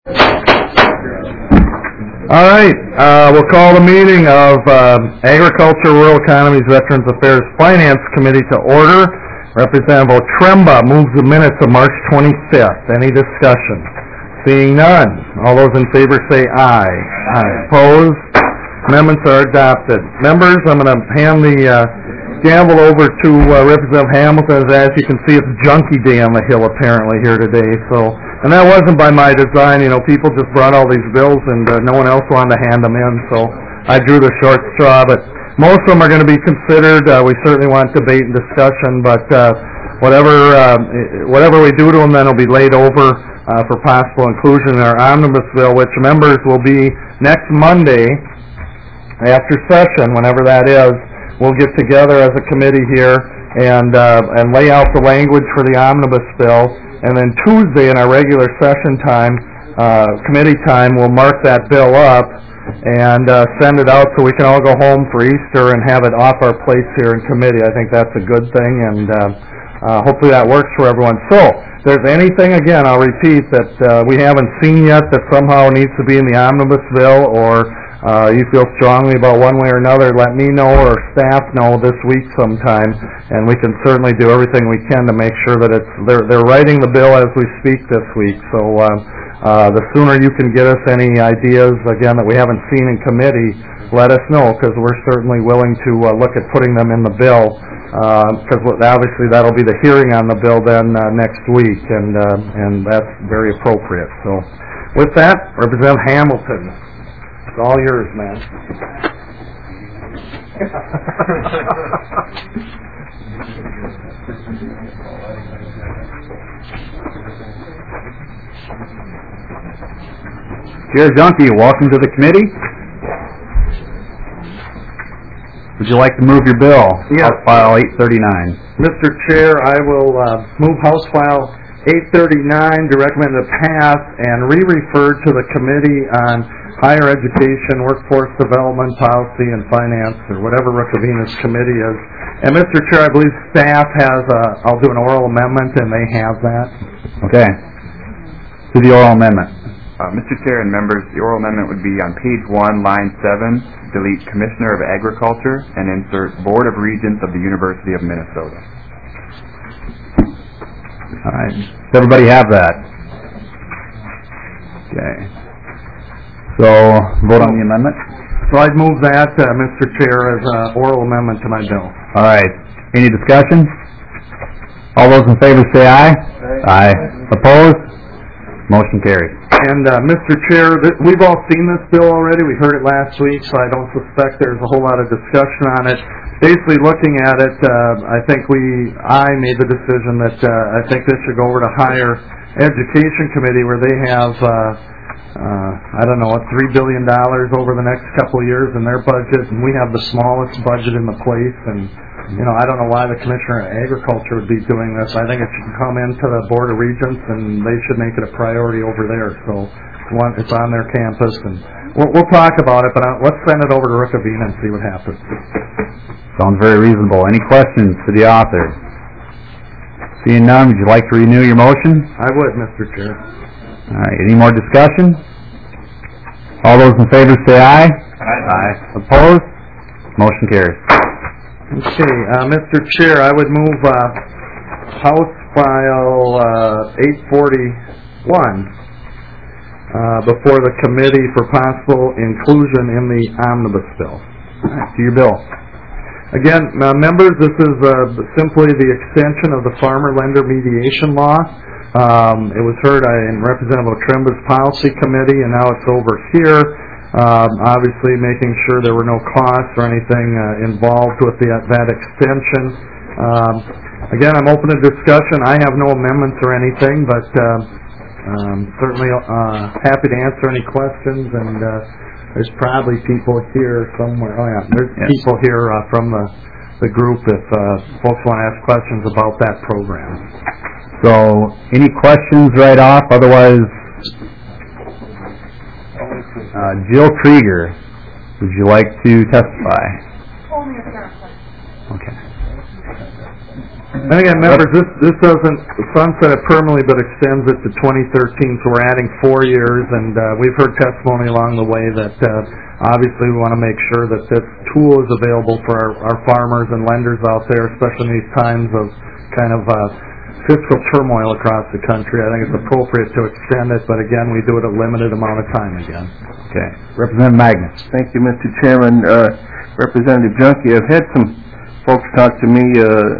All right, we'll call the meeting of Agriculture, Rural Economies, Veterans Affairs Finance Committee to order. Representative Otremba moves the minutes of March 25th. Any discussion? Seeing none. All those in favor say aye. Aye. Opposed? Amendments are adopted. Members, I'm going to hand the gavel over to Representative Hamilton. As you can see, it's Junkie Day on the Hill apparently here today. And that wasn't by my design. You know, people just brought all these bills and no one else wanted to hand them in, so I drew the short straw. But most of them are going to be considered. We certainly want debate and discussion, but whatever we do to them then will be laid over for possible inclusion in our omnibus bill, which members will be next Monday after session, whenever that is. We'll get together as a committee here and lay out the language for the omnibus bill. And then Tuesday in our regular session time, committee time, we'll mark that bill up and send it out so we can all go home for Easter and have it off our plates here in committee. I think that's a good thing, and hopefully that works for everyone. So, if there's anything, again, I'll repeat, that we haven't seen yet that somehow needs to be in the omnibus bill, or you feel strongly about one way or another, let me know or staff know this week sometime, and we can certainly do everything we can to make sure that they're writing the bill as we speak this week. So the sooner you can get us any ideas, again, that we haven't seen in committee, let us know, because we're certainly willing to look at putting them in the bill, because obviously that'll be the hearing on the bill then next week, and that's very appropriate. So with that, Representative Hamilton. It's all yours, man. Chair Junkie, welcome to the committee. Would you like to move your bill? Yes. House File 839. Mr. Chair, I will move House File 839 to recommend a pass and re-refer to the Committee on Higher Education, Workforce Development, Policy, and Finance, or whatever Riccovinas committee is. And Mr. Chair, I believe staff has, I'll do an oral amendment, and they have that. Okay. To the oral amendment. Mr. Chair and members, the oral amendment would be on page 1, line 7, delete Commissioner of Agriculture, and insert Board of Regents of the University of Minnesota. All right. Does everybody have that? Okay. So, vote on the amendment? So I'd move that, Mr. Chair, as an oral amendment to my bill. All right. Any discussion? All those in favor say aye. Aye. Opposed? Motion carried. And Mr. Chair, we've all seen this bill already. We heard it last week, so I don't suspect there's a whole lot of discussion on it. Basically, looking at it, I made the decision that I think this should go over to Higher Education Committee, where they have, $3 billion over the next couple of years in their budget, and we have the smallest budget in the place. And I don't know why the Commissioner of Agriculture would be doing this. I think it should come into the Board of Regents, and they should make it a priority over there. So it's on their campus, and we'll talk about it, but let's send it over to Riccovina and see what happens. Sounds very reasonable. Any questions to the author? Seeing none, would you like to renew your motion? I would, Mr. Chair. All right. Any more discussion? All those in favor say aye. Aye. Opposed? Motion carries. Okay, Mr. Chair, I would move House File 841 before the committee for possible inclusion in the omnibus bill. All right, to your bill. Again, members, this is simply the extension of the Farmer Lender Mediation Law. It was heard in Representative Otremba's Policy Committee, and now it's over here. Obviously making sure there were no costs or anything involved with that extension. Again, I'm open to discussion. I have no amendments or anything, but certainly happy to answer any questions, and there's probably people here somewhere. Oh yeah, there's people here from the group if folks want to ask questions about that program. So, any questions right off? Otherwise, Jill Krieger, would you like to testify? Only if there are questions. Okay. And again, members, this doesn't sunset it permanently, but extends it to 2013, so we're adding 4 years, and we've heard testimony along the way that obviously we want to make sure that this tool is available for our farmers and lenders out there, especially in these times of kind of fiscal turmoil across the country. I think it's appropriate to extend it, but again, we do it a limited amount of time again. Okay. Representative Magnus. Thank you, Mr. Chairman. Representative Junkie, I've had some folks talk to me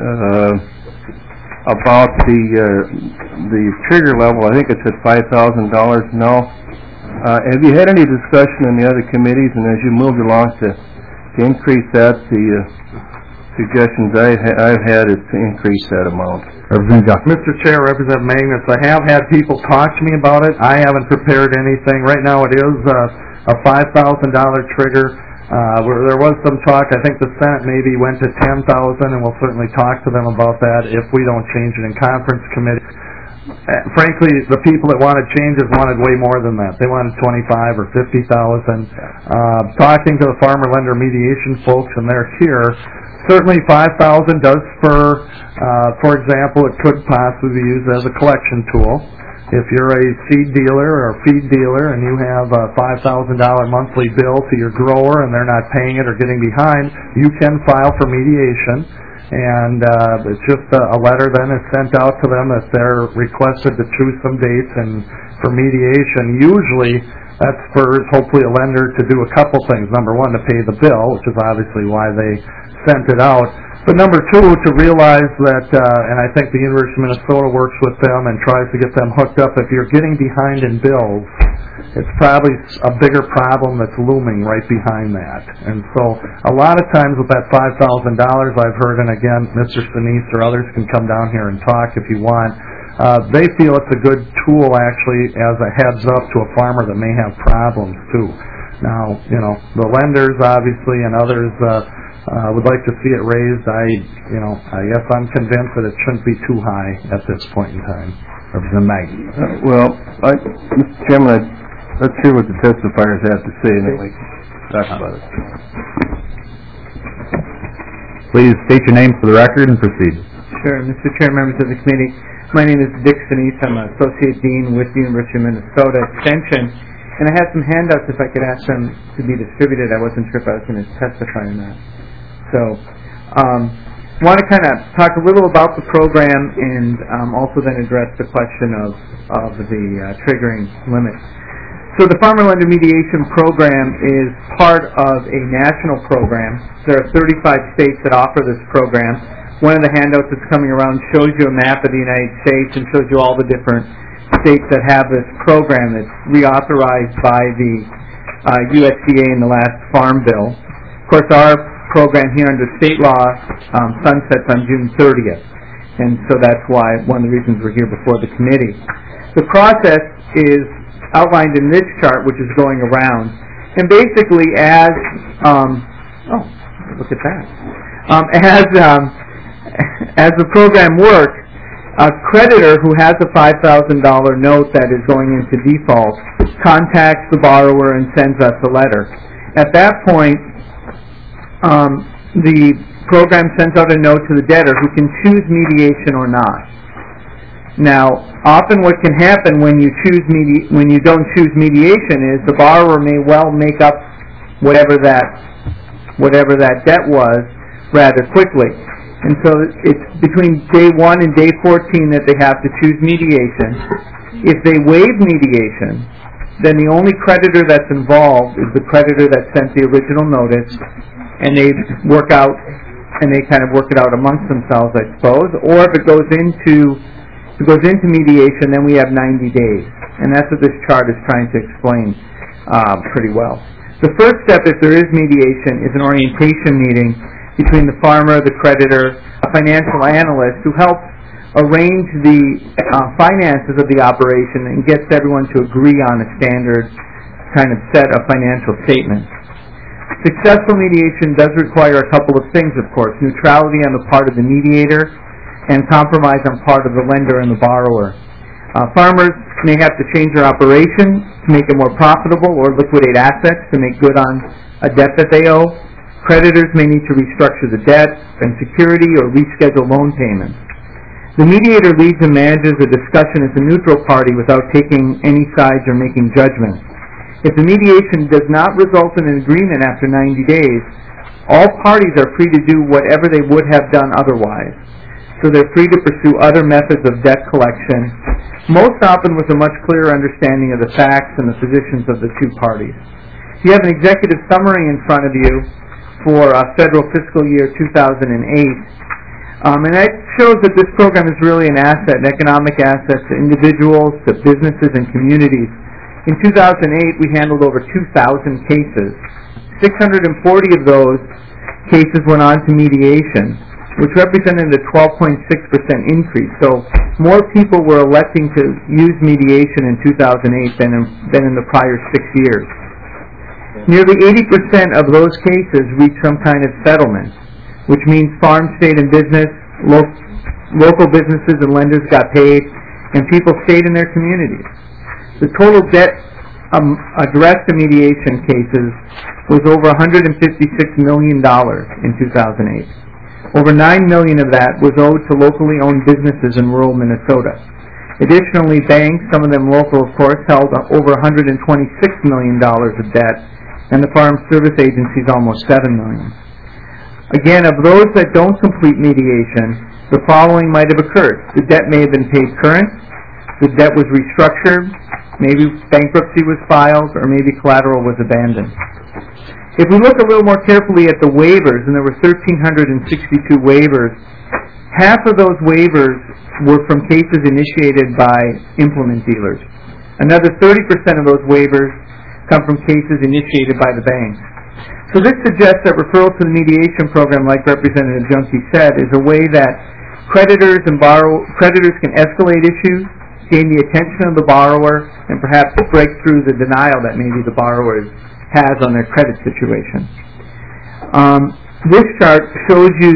about the trigger level. I think it's at $5,000 now. Have you had any discussion in the other committees, and as you moved along to increase that, the suggestions I've had is to increase that amount? Mr. Chair, Representative Magnus, I have had people talk to me about it. I haven't prepared anything. Right now it is a $5,000 trigger. There was some talk. I think the Senate maybe went to $10,000, and we'll certainly talk to them about that if we don't change it in conference committee. Frankly, the people that wanted changes wanted way more than that. They wanted $25,000 or $50,000. Talking to the farmer lender mediation folks, and they're here. Certainly, $5,000 does spur. For example, it could possibly be used as a collection tool. If you're a seed dealer or a feed dealer and you have a $5,000 monthly bill to your grower and they're not paying it or getting behind, you can file for mediation. And it's just a letter then is sent out to them if they're requested to choose some dates and for mediation. Usually that spurs hopefully a lender to do a couple things. Number one, to pay the bill, which is obviously why they sent it out. But number two, to realize that, and I think the University of Minnesota works with them and tries to get them hooked up, if you're getting behind in bills, it's probably a bigger problem that's looming right behind that. And so a lot of times with that $5,000 I've heard, and again, Mr. Sinise or others can come down here and talk if you want, they feel it's a good tool actually as a heads up to a farmer that may have problems too. Now, you know, the lenders obviously and others would like to see it raised. I guess I'm convinced that it shouldn't be too high at this point in time. Representative Magnus. Mr. Chairman, let's hear what the testifiers have to say, and then we can talk about it. Please state your name for the record and proceed. Sure. Mr. Chair, members of the committee, my name is Dick Sinise. I'm an Associate Dean with the University of Minnesota Extension, and I had some handouts if I could ask them to be distributed. I wasn't sure if I was going to testify on that. So, want to kind of talk a little about the program and also then address the question of the triggering limit. So the Farmer Lender Mediation Program is part of a national program. There are 35 states that offer this program. One of the handouts that's coming around shows you a map of the United States and shows you all the different states that have this program that's reauthorized by the USDA in the last Farm Bill. Of course, our program here under state law sunsets on June 30th, and so that's why one of the reasons we're here before the committee. The process is outlined in this chart, which is going around, and basically as look at that, as the program works, a creditor who has a $5,000 note that is going into default contacts the borrower and sends us a letter. At that point, the program sends out a note to the debtor who can choose mediation or not. Now, often what can happen when you don't choose mediation is the borrower may well make up whatever that debt was rather quickly. And so it's between day 1 and day 14 that they have to choose mediation. If they waive mediation, then the only creditor that's involved is the creditor that sent the original notice, and they work it out amongst themselves, I suppose. Or if it goes into mediation, then we have 90 days, and that's what this chart is trying to explain pretty well. The first step, if there is mediation, is an orientation meeting between the farmer, the creditor, a financial analyst who helps arrange the finances of the operation and gets everyone to agree on a standard kind of set of financial statements. Successful mediation does require a couple of things, of course: neutrality on the part of the mediator and compromise on part of the lender and the borrower. Farmers may have to change their operation to make it more profitable or liquidate assets to make good on a debt that they owe. Creditors may need to restructure the debt and security or reschedule loan payments. The mediator leads and manages the discussion as a neutral party without taking any sides or making judgments. If the mediation does not result in an agreement after 90 days, all parties are free to do whatever they would have done otherwise. So they're free to pursue other methods of debt collection, most often with a much clearer understanding of the facts and the positions of the two parties. You have an executive summary in front of you for federal fiscal year 2008. And that shows that this program is really an asset, an economic asset to individuals, to businesses, and communities. In 2008, we handled over 2,000 cases. 640 of those cases went on to mediation, which represented a 12.6% increase. So more people were electing to use mediation in 2008 than in the prior 6 years. Nearly 80% of those cases reached some kind of settlement, which means farm, state, and business, local businesses and lenders got paid, and people stayed in their communities. The total debt addressed in mediation cases was over $156 million in 2008. Over $9 million of that was owed to locally owned businesses in rural Minnesota. Additionally, banks, some of them local of course, held over $126 million of debt, and the Farm Service Agencies almost $7 million. Again, of those that don't complete mediation, the following might have occurred. The debt may have been paid current, the debt was restructured, maybe bankruptcy was filed, or maybe collateral was abandoned. If we look a little more carefully at the waivers, and there were 1,362 waivers, half of those waivers were from cases initiated by implement dealers. Another 30% of those waivers come from cases initiated by the banks. So this suggests that referral to the mediation program, like Representative Junkie said, is a way that creditors can escalate issues, gain the attention of the borrower, and perhaps break through the denial that maybe the borrower has on their credit situation. This chart shows you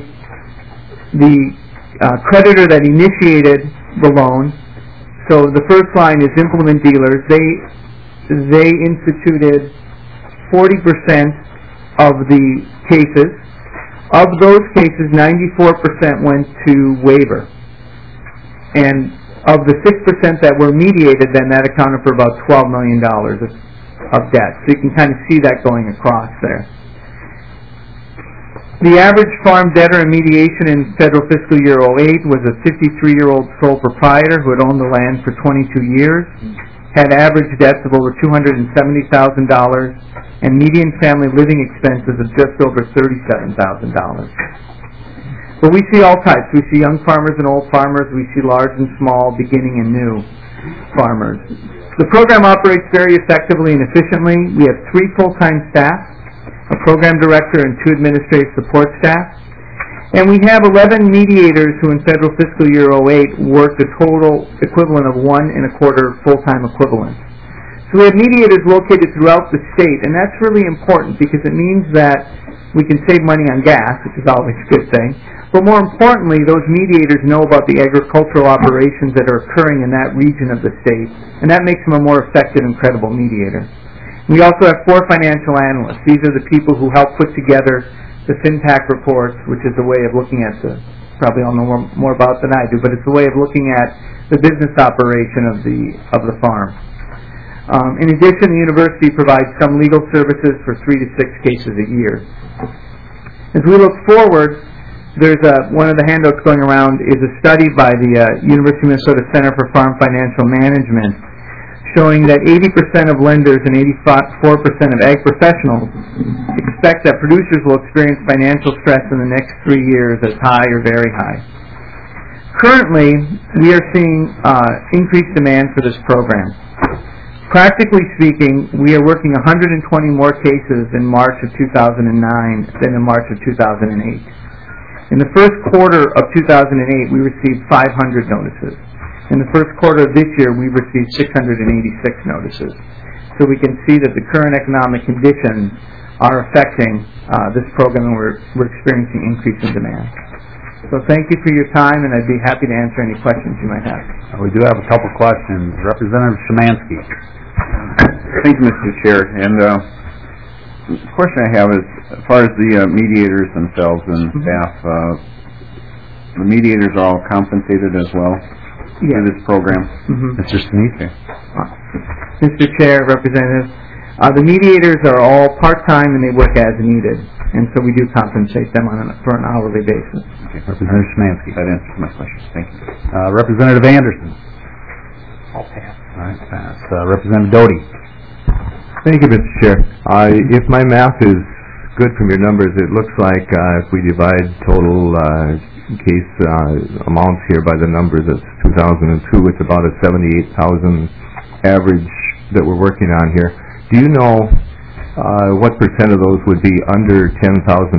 the creditor that initiated the loan. So the first line is implement dealers. They instituted 40% of the cases. Of those cases, 94% went to waiver. And of the 6% that were mediated, then that accounted for about $12 million of debt. So you can kind of see that going across there. The average farm debtor in mediation in federal fiscal year 08 was a 53-year-old sole proprietor who had owned the land for 22 years, had average debts of over $270,000, and median family living expenses of just over $37,000. But we see all types. We see young farmers and old farmers. We see large and small, beginning and new farmers. The program operates very effectively and efficiently. We have 3 full-time staff, a program director, and 2 administrative support staff. And we have 11 mediators who in federal fiscal year 08 worked a total equivalent of 1 1/4 full-time equivalents. So we have mediators located throughout the state, and that's really important because it means that we can save money on gas, which is always a good thing. But more importantly, those mediators know about the agricultural operations that are occurring in that region of the state, and that makes them a more effective and credible mediator. We also have 4 financial analysts. These are the people who help put together the FinPAC reports, which is a way of looking at probably all know more about than I do, but it's a way of looking at the business operation of the farm. In addition, the university provides some legal services for 3 to 6 cases a year. As we look forward, there's one of the handouts going around is a study by the University of Minnesota Center for Farm Financial Management showing that 80% of lenders and 84% of ag professionals expect that producers will experience financial stress in the next 3 years as high or very high. Currently, we are seeing increased demand for this program. Practically speaking, we are working 120 more cases in March of 2009 than in March of 2008. In the first quarter of 2008, we received 500 notices. In the first quarter of this year, we received 686 notices. So we can see that the current economic conditions are affecting this program, and we're experiencing increase in demand. So thank you for your time, and I'd be happy to answer any questions you might have. We do have a couple questions. Representative Szymanski. Thank you, Mr. Chair. And the question I have is, as far as the mediators themselves and staff, the mediators are all compensated as well through this program? Mr. Sneed? Mr. Chair, Representative, the mediators are all part-time and they work as needed, and so we do compensate them for an hourly basis. Okay. Representative Szymanski. That answers my question. Thank you. Representative Anderson. I'll pass. All right, pass. Representative Doty. Thank you, Mr. Chair. If my math is good from your numbers, it looks like if we divide total case amounts here by the numbers, it's 2002, it's about a 78,000 average that we're working on here. Do you know what percent of those would be under $10,000?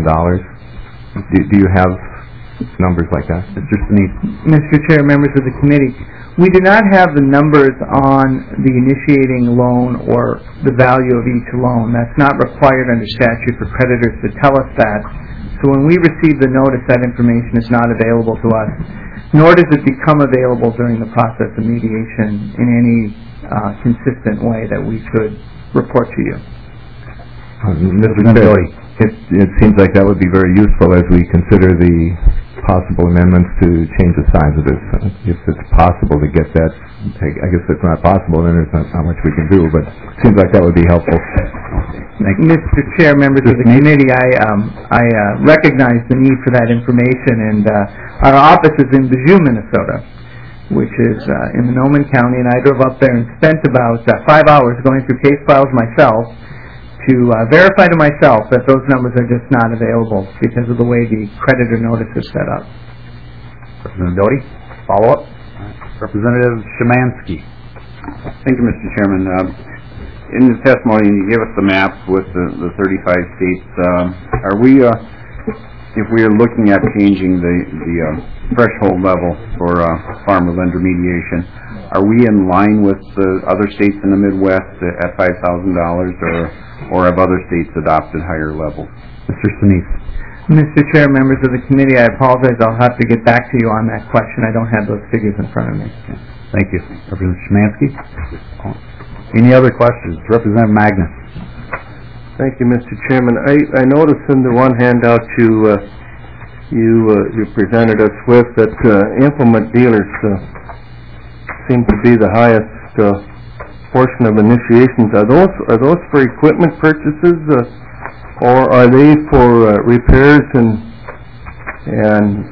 Do you have numbers like that? Mr. Sneed. Mr. Chair, members of the committee, we do not have the numbers on the initiating loan or the value of each loan. That's not required under statute for creditors to tell us that. So when we receive the notice, that information is not available to us, nor does it become available during the process of mediation in any consistent way that we could report to you. Mr. Chair, it seems like that would be very useful as we consider the possible amendments to change the size of this. If it's possible to get that, I guess if it's not possible, then there's not much we can do, but it seems like that would be helpful. Mr. Chair, members of the committee, I recognize the need for that information, and our office is in Bijou, Minnesota, which is in Monoman County, and I drove up there and spent about 5 hours going through case files myself to verify to myself that those numbers are just not available because of the way the creditor notice is set up. Representative Doty, follow-up. Representative Szymanski. Thank you, Mr. Chairman. In the testimony, you gave us the maps with the 35 states. Are we, if we are looking at changing the threshold level for farmer-lender mediation, are we in line with the other states in the Midwest at $5,000, or have other states adopted higher levels? Mr. Sneed. Mr. Chair, members of the committee, I apologize. I'll have to get back to you on that question. I don't have those figures in front of me. Okay. Thank you. Representative Szymanski. Any other questions? Representative Magnus. Thank you, Mr. Chairman. I noticed in the one handout you presented us with that implement dealers seem to be the highest portion of initiations. Are those for equipment purchases, or are they for repairs and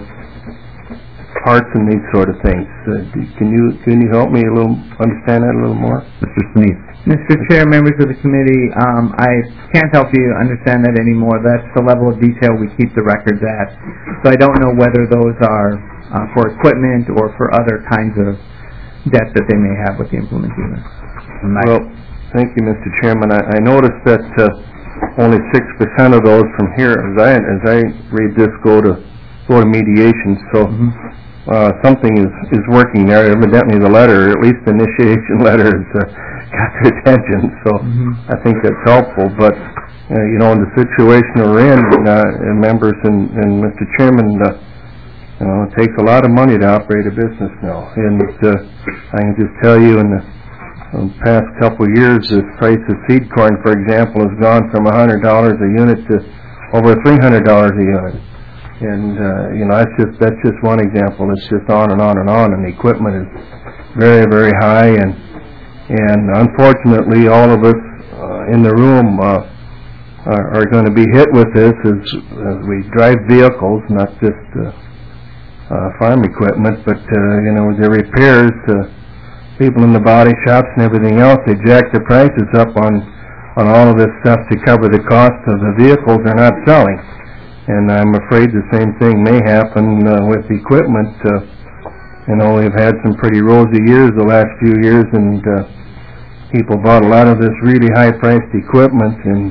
parts and these sort of things? Can you help me understand that a little more? Mr. Sneed. Mr. Chair, members of the committee, I can't help you understand that anymore. That's the level of detail we keep the records at. So I don't know whether those are for equipment or for other kinds of debt that they may have with the implement dealer. Well, thank you, Mr. Chairman. I noticed that only 6% of those from here, as I read this, go to mediation. So something is working there. Evidently, the letter, at least the initiation letter, has got their attention. So I think that's helpful. But in the situation we're in, members and Mr. Chairman, it takes a lot of money to operate a business now. And I can just tell you, in the past couple of years, the price of seed corn, for example, has gone from $100 a unit to over $300 a unit. And that's just one example. It's just on and on and on. And the equipment is very, very high. And unfortunately, all of us in the room are going to be hit with this as we drive vehicles, not just farm equipment, but the repairs, people in the body shops and everything else, they jack the prices up on all of this stuff to cover the cost of the vehicles they're not selling. And I'm afraid the same thing may happen with equipment. We've had some pretty rosy years the last few years, and people bought a lot of this really high-priced equipment, and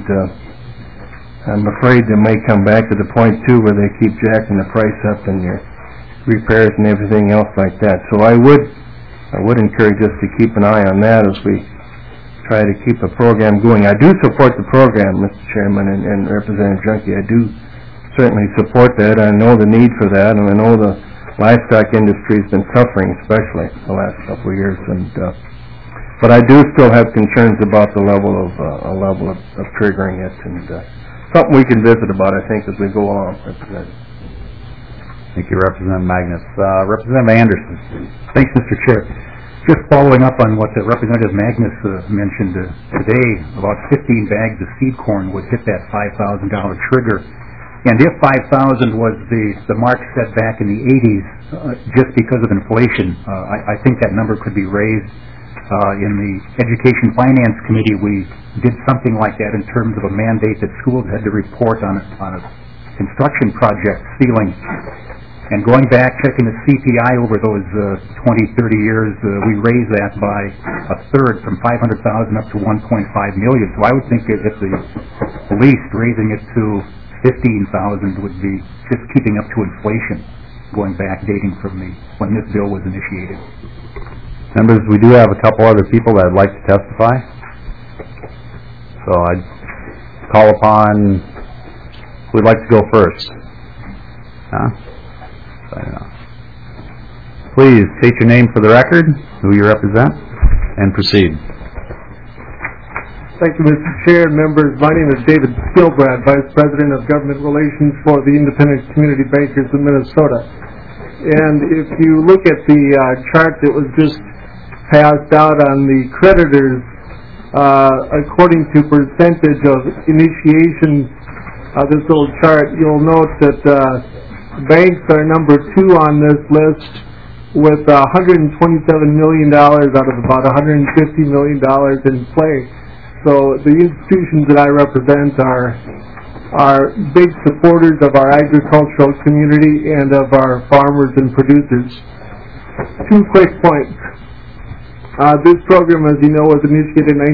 I'm afraid they may come back to the point, too, where they keep jacking the price up in your repairs and everything else like that. So I would encourage us to keep an eye on that as we try to keep the program going. I do support the program, Mr. Chairman, and Representative Junkie. I do certainly support that. I know the need for that, and I know the livestock industry has been suffering, especially the last couple of years. But I do still have concerns about the level of triggering it, and something we can visit about, I think, as we go along. Thank you, Representative Magnus. Representative Anderson. Thanks, Mr. Chair. Just following up on what Representative Magnus mentioned today, about 15 bags of seed corn would hit that $5,000 trigger. And if 5,000 was the mark set back in the 80s, just because of inflation, I think that number could be raised. In the Education Finance Committee, we did something like that in terms of a mandate that schools had to report on a construction project ceiling. And going back, checking the CPI over those 20, 30 years, we raised that by a third, from $500,000 up to $1.5 million. So I would think at the least, raising it to $15,000 would be just keeping up to inflation, going back, dating from when this bill was initiated. Members, we do have a couple other people that would like to testify. So I'd call upon who would like to go first. Please state your name for the record, who you represent, and proceed. Thank you, Mr. Chair and members. My name is David Skilbrad, Vice President of Government Relations for the Independent Community Bankers of Minnesota. And if you look at the chart that was just passed out on the creditors, according to percentage of initiation, this little chart, you'll note that banks are number 2 on this list with $127 million out of about $150 million in play. So the institutions that I represent are big supporters of our agricultural community and of our farmers and producers. 2 quick points. This program, as you know, was initiated in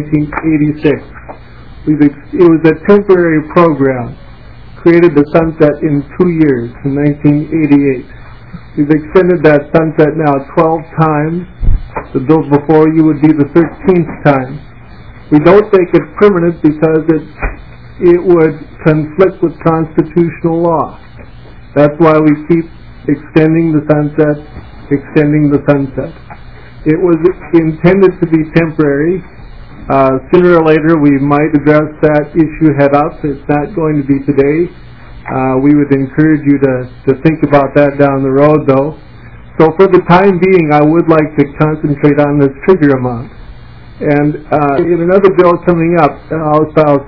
1986. It was a temporary program, created the sunset in 2 years, in 1988. We've extended that sunset now 12 times. The bill before you would be the 13th time. We don't make it permanent because it would conflict with constitutional law. That's why we keep extending the sunset, extending the sunset. It was intended to be temporary. Sooner or later we might address that issue head up. It's not going to be today. We would encourage you to think about that down the road, though. So for the time being, I would like to concentrate on this trigger amount. And in another bill coming up, House File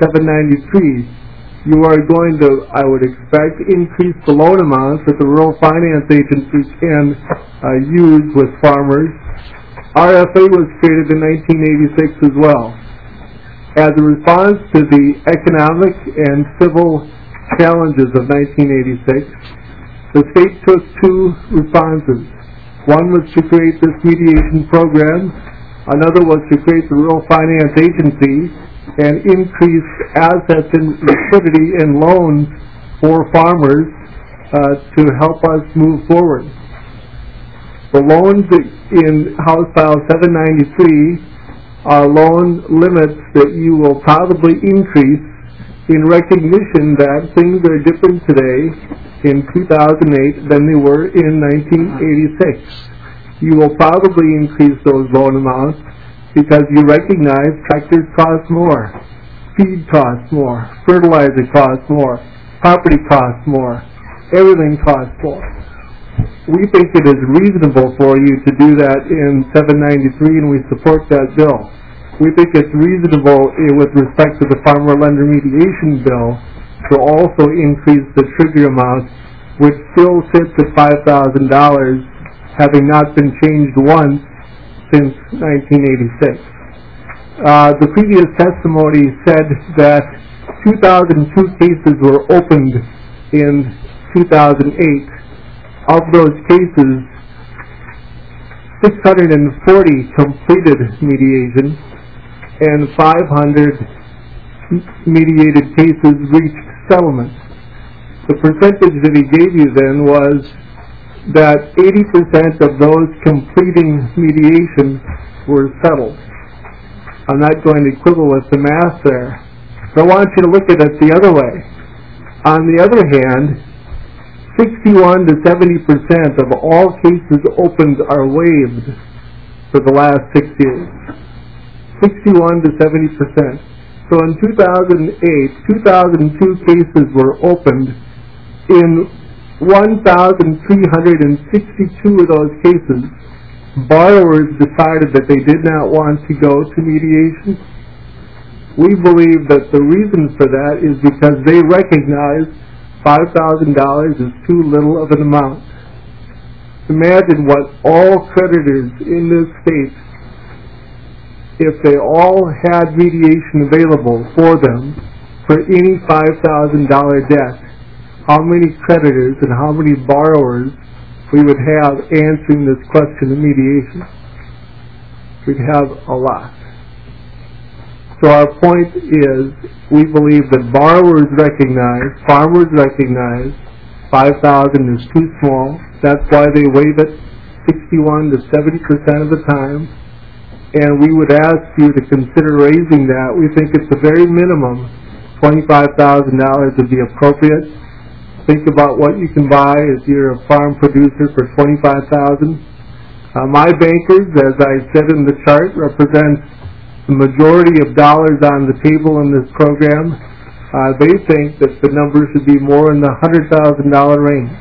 793, you are going to, I would expect, increase the loan amounts that the rural finance agencies can use with farmers. RFA was created in 1986 as well. As a response to the economic and civil challenges of 1986, the state took 2 responses. One was to create this mediation program. Another was to create the Rural Finance Agency and increase assets and liquidity and loans for farmers to help us move forward. The loans in House File 793 are loan limits that you will probably increase in recognition that things are different today in 2008 than they were in 1986. You will probably increase those loan amounts because you recognize tractors cost more, feed costs more, fertilizer costs more, property costs more, everything costs more. We think it is reasonable for you to do that in 793, and we support that bill. We think it's reasonable with respect to the Farmer Lender Mediation Bill to also increase the trigger amount, which still sits at $5,000, having not been changed once since 1986. The previous testimony said that 2,002 cases were opened in 2008. Of those cases, 640 completed mediation and 500 mediated cases reached settlement. The percentage that he gave you then was that 80% of those completing mediation were settled. I'm not going to quibble with the math there. But I want you to look at it the other way. On the other hand, 61 to 70% of all cases opened are waived for the last 6 years. 61 to 70%. So in 2008, 2,002 cases were opened. In 1,362 of those cases, borrowers decided that they did not want to go to mediation. We believe that the reason for that is because they recognize $5,000 is too little of an amount. Imagine what all creditors in this state, if they all had mediation available for them for any $5,000 debt, how many creditors and how many borrowers we would have answering this question of mediation. We'd have a lot. So our point is, we believe that borrowers recognize, farmers recognize, 5,000 is too small. That's why they waive it 61 to 70% of the time. And we would ask you to consider raising that. We think it's the very minimum, $25,000 would be appropriate. Think about what you can buy if you're a farm producer for $25,000. My bankers, as I said in the chart, represent the majority of dollars on the table in this program. They think that the number should be more in the $100,000 range.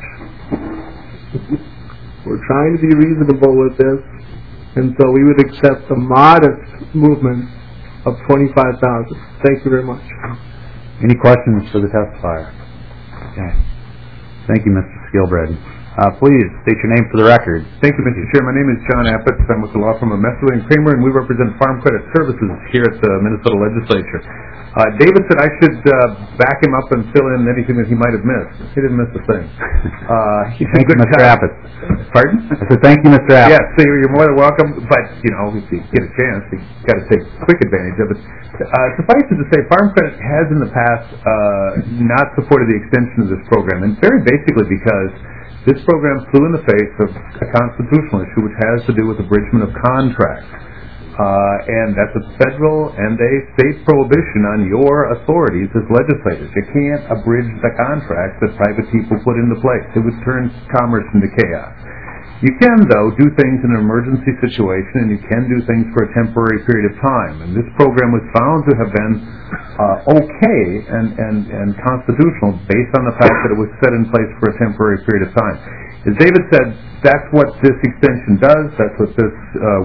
We're trying to be reasonable with this, and so we would accept a modest movement of $25,000. Thank you very much. Any questions for the testifier? Okay. Thank you, Mr. Skilbred. Please state your name for the record. Thank you, Mr. Chair. My name is John Appetz. I'm with the law firm of Messerly & Kramer, and we represent Farm Credit Services here at the Minnesota Legislature. David said I should back him up and fill in anything that he might have missed. He didn't miss a thing. Thank you, Mr. Appetz. Pardon? I said thank you, Mr. Appetz. Yes, so you're more than welcome, but, you know, if you get a chance, you've got to take quick advantage of it. Suffice it to say, Farm Credit has in the past not supported the extension of this program, and very basically because this program flew in the face of a constitutional issue which has to do with abridgment of contracts. And that's a federal and a state prohibition on your authorities as legislators. You can't abridge the contracts that private people put into place. It would turn commerce into chaos. You can, though, do things in an emergency situation, and you can do things for a temporary period of time. And this program was found to have been okay and constitutional based on the fact that it was set in place for a temporary period of time. As David said, that's what this extension does. That's what this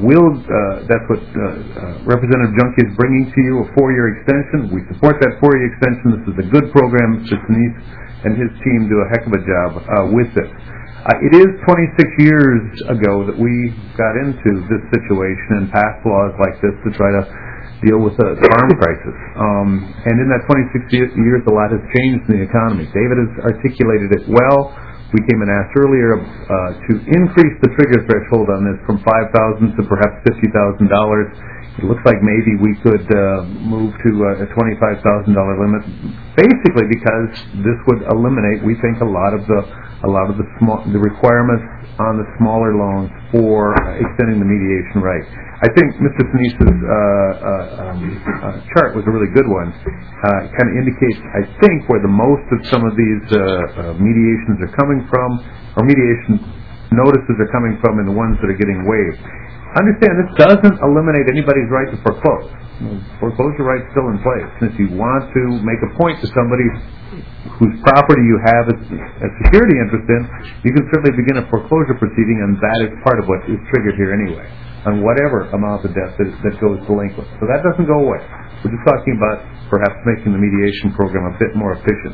Representative Junkie is bringing to you, a 4-year extension. We support that 4-year extension. This is a good program. Mr. Sinise and his team do a heck of a job with this. It is 26 years ago that we got into this situation and passed laws like this to try to deal with the farm crisis. And in that 26 years, a lot has changed in the economy. David has articulated it well. We came and asked earlier to increase the trigger threshold on this from $5,000 to perhaps $50,000. It looks like maybe we could move to a $25,000 limit, basically because this would eliminate, we think, a lot of the requirements on the smaller loans for extending the mediation right. I think Mr. Sinise's chart was a really good one. It kind of indicates, I think, where the most of some of these mediations are coming from, or mediation notices are coming from, and the ones that are getting waived. Understand, this doesn't eliminate anybody's right to foreclose. Foreclosure right's still in place. And if you want to make a point to somebody whose property you have a security interest in, you can certainly begin a foreclosure proceeding, and that is part of what is triggered here anyway, on whatever amount of debt that goes delinquent. So that doesn't go away. We're just talking about perhaps making the mediation program a bit more efficient.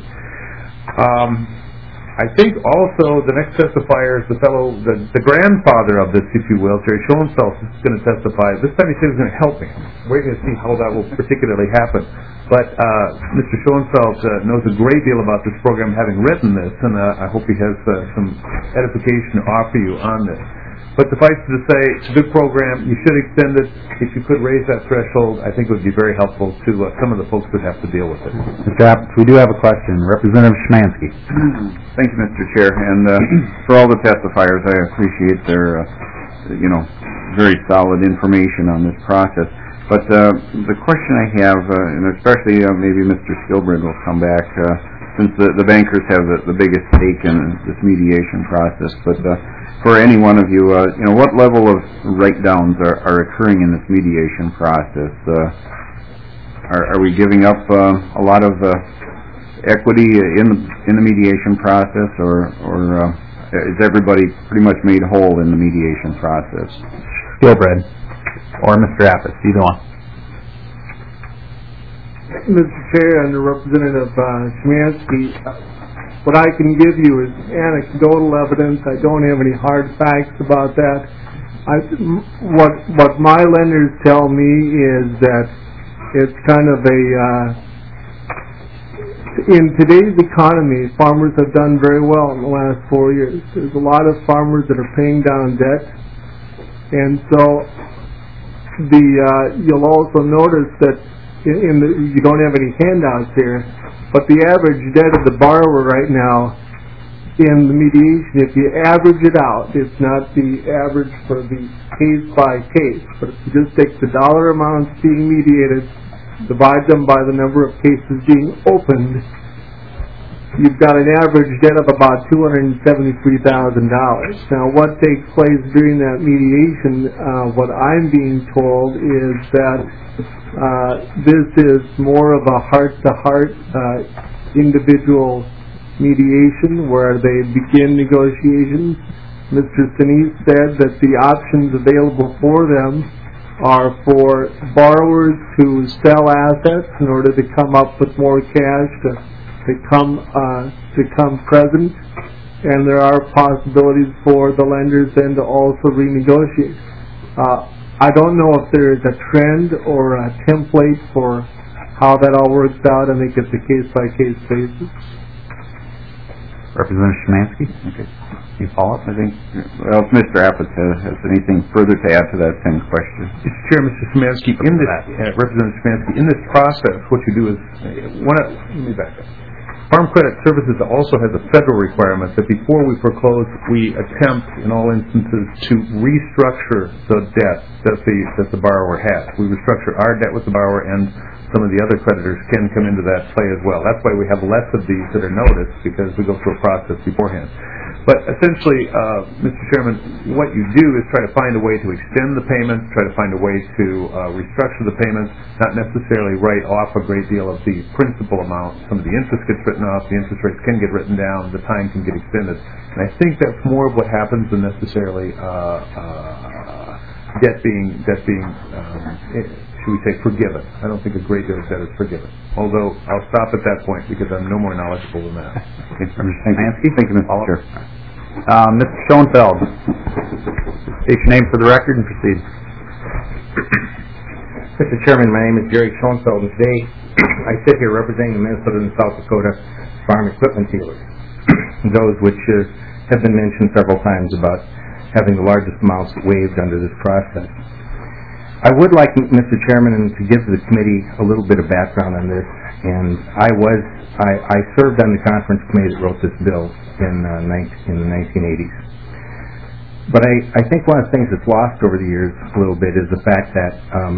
I think also the next testifier is the grandfather of this, if you will, Terry Schoenfeld, is going to testify. This time he said he's going to help me. We're going to see how that will particularly happen. But Mr. Schoenfeld knows a great deal about this program, having written this, and I hope he has some edification to offer you on this. But suffice it to say, it's a good program. You should extend it. If you could raise that threshold, I think it would be very helpful to some of the folks that have to deal with it. Mr. Appetz, we do have a question. Representative Szymanski. Thank you, Mr. Chair. And for all the testifiers, I appreciate their, very solid information on this process. But the question I have, and especially maybe Mr. Skilbred will come back, since the bankers have the biggest stake in this mediation process. But for any one of you, what level of write-downs are occurring in this mediation process? Are we giving up a lot of equity in the mediation process, or is everybody pretty much made whole in the mediation process? Steelbread or Mr. Appis, either one. Mr. Chair and Representative Szymanski, what I can give you is anecdotal evidence. I don't have any hard facts about that. What my lenders tell me is that it's kind of in today's economy, farmers have done very well in the last 4 years. There's a lot of farmers that are paying down debt, and so you'll also notice that you don't have any handouts here, but the average debt of the borrower right now in the mediation, if you average it out, it's not the average for the case by case, but if you just take the dollar amounts being mediated, divide them by the number of cases being opened, you've got an average debt of about $273,000. Now, what takes place during that mediation, what I'm being told is that this is more of a heart-to-heart individual mediation where they begin negotiations. Mr. Sinise said that the options available for them are for borrowers to sell assets in order to come up with more cash to come present, and there are possibilities for the lenders then to also renegotiate. I don't know if there is a trend or a template for how that all works out. I think it's a case-by-case basis. Representative Szymanski? Okay. You follow up? I think, well, if Mr. Appis has anything further to add to that same question. Mr. Chair, Mr. Szymanski, in this, Representative Szymanski, in this process, what you do is, let me back up. Farm Credit Services also has a federal requirement that before we foreclose, we attempt, in all instances, to restructure the debt that the borrower has. We restructure our debt with the borrower, and some of the other creditors can come into that play as well. That's why we have less of these that are noticed, because we go through a process beforehand. But essentially, Mr. Chairman, what you do is try to find a way to extend the payments, try to find a way to restructure the payments, not necessarily write off a great deal of the principal amount. Some of the interest gets written off, the interest rates can get written down, the time can get extended. And I think that's more of what happens than necessarily debt being should we say, forgiven. I don't think a great deal of debt is forgiven. Although, I'll stop at that point because I'm no more knowledgeable than that. Thank you, Mr. Chair. Mr. Schoenfeld, state your name for the record and proceed. Mr. Chairman, my name is Jerry Schoenfeld, and today I sit here representing the Minnesota and South Dakota farm equipment dealers, those which have been mentioned several times about having the largest amounts waived under this process. I would like, Mr. Chairman, to give the committee a little bit of background on this, and I served on the conference committee that wrote this bill in the 1980s. But I think one of the things that's lost over the years a little bit is the fact that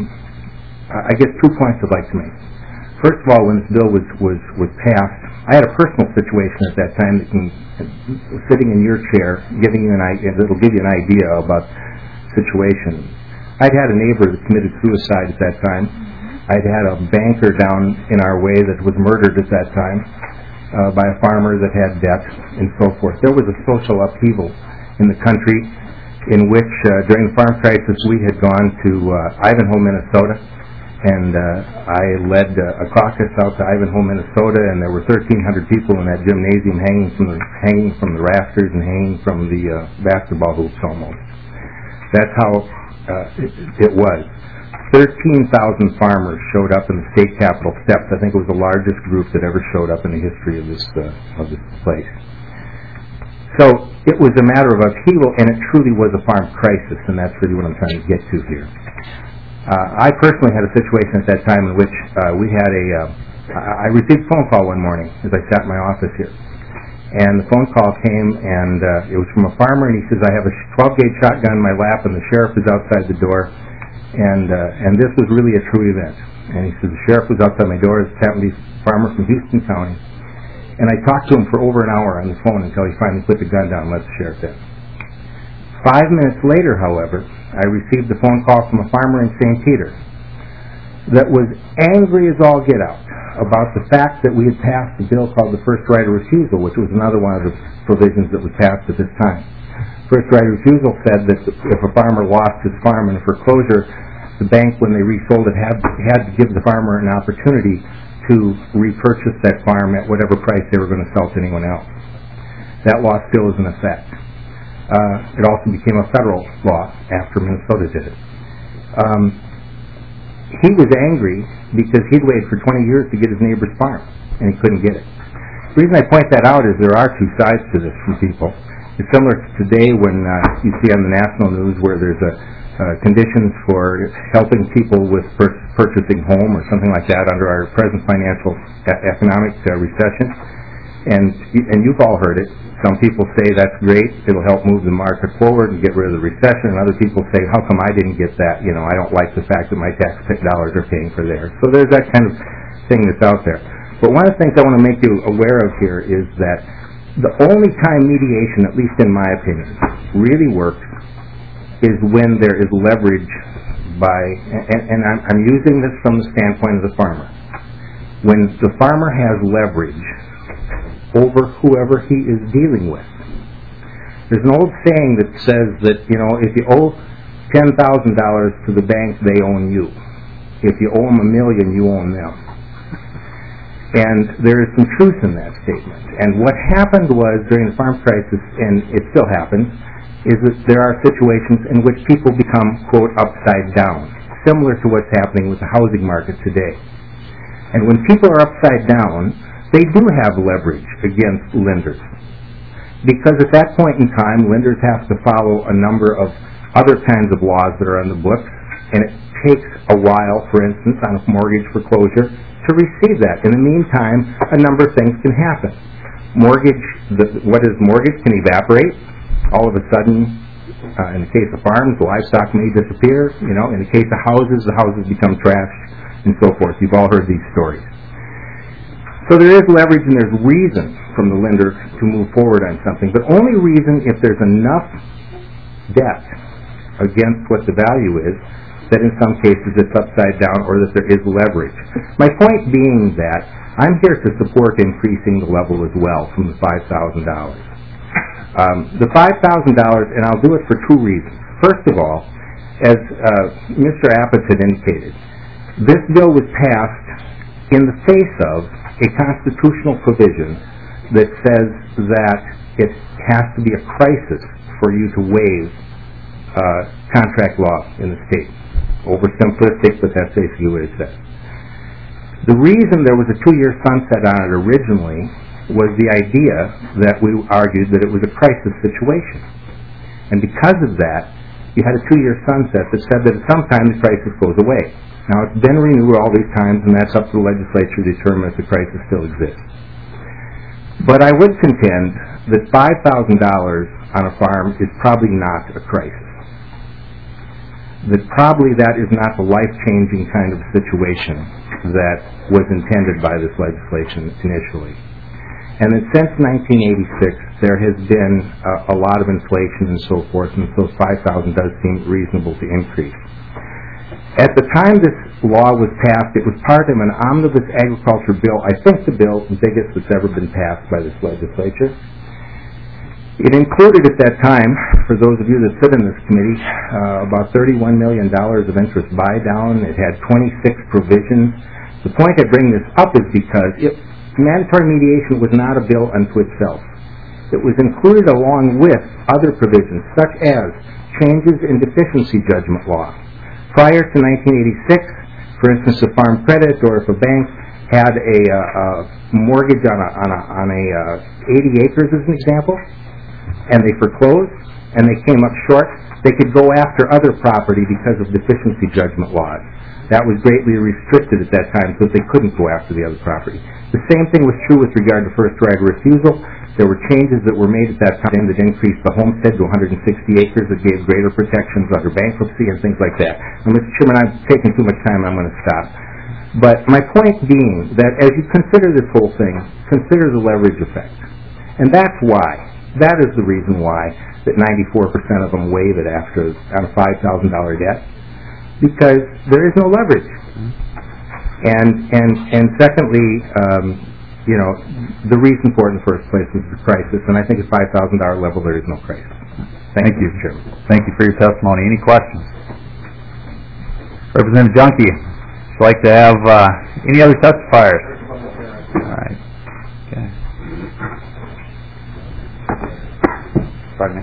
I guess 2 points I'd like to make. First of all, when this bill was passed, I had a personal situation at that time that can, sitting in your chair, giving you it'll give you an idea about the situation. I'd had a neighbor that committed suicide at that time. I'd had a banker down in our way that was murdered at that time by a farmer that had debt and so forth. There was a social upheaval in the country in which, during the farm crisis, we had gone to Ivanhoe, Minnesota, and I led a caucus out to Ivanhoe, Minnesota, and there were 1,300 people in that gymnasium hanging from the rafters and hanging from the basketball hoops almost. That's how it was. 13,000 farmers showed up in the state capitol steps. I think it was the largest group that ever showed up in the history of this place. So it was a matter of upheaval, and it truly was a farm crisis, and that's really what I'm trying to get to here. I personally had a situation at that time in which we had I received a phone call one morning as I sat in my office here. And the phone call came, and it was from a farmer, and he says, I have a 12-gauge shotgun in my lap, and the sheriff is outside the door. And this was really a true event. And he said, the sheriff was outside my door. This happened to be a farmer from Houston County. And I talked to him for over an hour on the phone until he finally put the gun down and let the sheriff in. 5 minutes later, however, I received a phone call from a farmer in St. Peter that was angry as all get out about the fact that we had passed a bill called the First Right of Refusal, which was another one of the provisions that was passed at this time. First Right of Refusal said that if a farmer lost his farm in a foreclosure, the bank, when they resold it, had to give the farmer an opportunity to repurchase that farm at whatever price they were going to sell to anyone else. That law still is in effect. It also became a federal law after Minnesota did it. He was angry because he'd waited for 20 years to get his neighbor's farm, and he couldn't get it. The reason I point that out is there are two sides to this from people. It's similar to today when you see on the national news where there's conditions for helping people with purchasing home or something like that under our present financial economic recession. And you've all heard it. Some people say that's great, it'll help move the market forward and get rid of the recession, and other people say, how come I didn't get that? You know, I don't like the fact that my tax dollars are paying for theirs. So there's that kind of thing that's out there. But one of the things I want to make you aware of here is that the only time mediation, at least in my opinion, really works is when there is leverage by, and I'm using this from the standpoint of the farmer. When the farmer has leverage over whoever he is dealing with. There's an old saying that says that, you know, if you owe $10,000 to the bank, they own you. If you owe them $1 million, you own them. And there is some truth in that statement. And what happened was, during the farm crisis, and it still happens, is that there are situations in which people become, quote, upside down, similar to what's happening with the housing market today. And when people are upside down, they do have leverage against lenders. Because at that point in time, lenders have to follow a number of other kinds of laws that are on the books, and it takes a while, for instance, on a mortgage foreclosure, to receive that. In the meantime, a number of things can happen. What is mortgage can evaporate. All of a sudden, in the case of farms, livestock may disappear. You know, in the case of houses, the houses become trashed, and so forth. You've all heard these stories. So there is leverage and there's reason from the lender to move forward on something, but only reason if there's enough debt against what the value is that in some cases it's upside down or that there is leverage. My point being that I'm here to support increasing the level as well from the $5,000. The $5,000, and I'll do it for two reasons. First of all, as Mr. Appetz had indicated, this bill was passed in the face of a constitutional provision that says that it has to be a crisis for you to waive contract law in the state. Oversimplistic, but that's basically what it says. The reason there was a 2-year sunset on it originally was the idea that we argued that it was a crisis situation. And because of that, you had a 2-year sunset that said that at some time the crisis goes away. Now, it's been renewed all these times, and that's up to the legislature to determine if the crisis still exists. But I would contend that $5,000 on a farm is probably not a crisis. That probably that is not the life-changing kind of situation that was intended by this legislation initially. And that since 1986, there has been a lot of inflation and so forth, and so $5,000 does seem reasonable to increase. At the time this law was passed, it was part of an omnibus agriculture bill. I think the bill the biggest that's ever been passed by this legislature. It included at that time, for those of you that sit in this committee, about $31 million of interest buy-down. It had 26 provisions. The point I bring this up is because mandatory mediation was not a bill unto itself. It was included along with other provisions, such as changes in deficiency judgment law. Prior to 1986, for instance, a farm credit or if a bank had a mortgage on 80 acres as an example, and they foreclosed and they came up short, they could go after other property because of deficiency judgment laws. That was greatly restricted at that time so that they couldn't go after the other property. The same thing was true with regard to first right of refusal. There were changes that were made at that time that increased the homestead to 160 acres that gave greater protections under bankruptcy and things like that. Now, Mr. Chairman, I've taken too much time. I'm going to stop. But my point being that as you consider this whole thing, consider the leverage effect. And that's why, that is the reason why that 94% of them waive it after on a $5,000 debt, because there is no leverage. And secondly, the reason for it in the first place is the crisis, and I think at $5,000 level there is no crisis. Thank you, Chairman. Thank you for your testimony. Any questions? Representative Junkie, would you like to have any other testifiers? All right. Okay. Pardon me.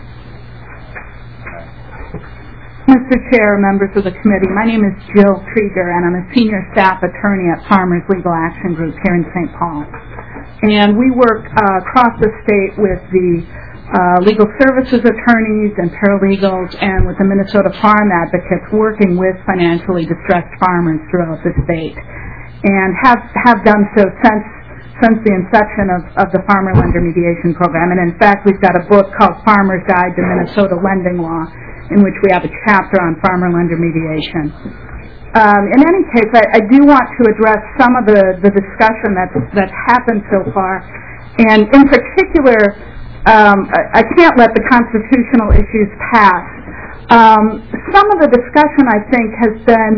Mr. Chair, members of the committee, my name is Jill Krieger, and I'm a senior staff attorney at Farmers Legal Action Group here in St. Paul. And we work across the state with the legal services attorneys and paralegals and with the Minnesota Farm Advocates working with financially distressed farmers throughout the state, and have done so since the inception of the Farmer Lender Mediation Program. And in fact, we've got a book called Farmer's Guide to Minnesota Lending Law, in which we have a chapter on farmer lender mediation. In any case, I do want to address some of the discussion that's happened so far, and in particular, I can't let the constitutional issues pass. Some of the discussion, I think, has been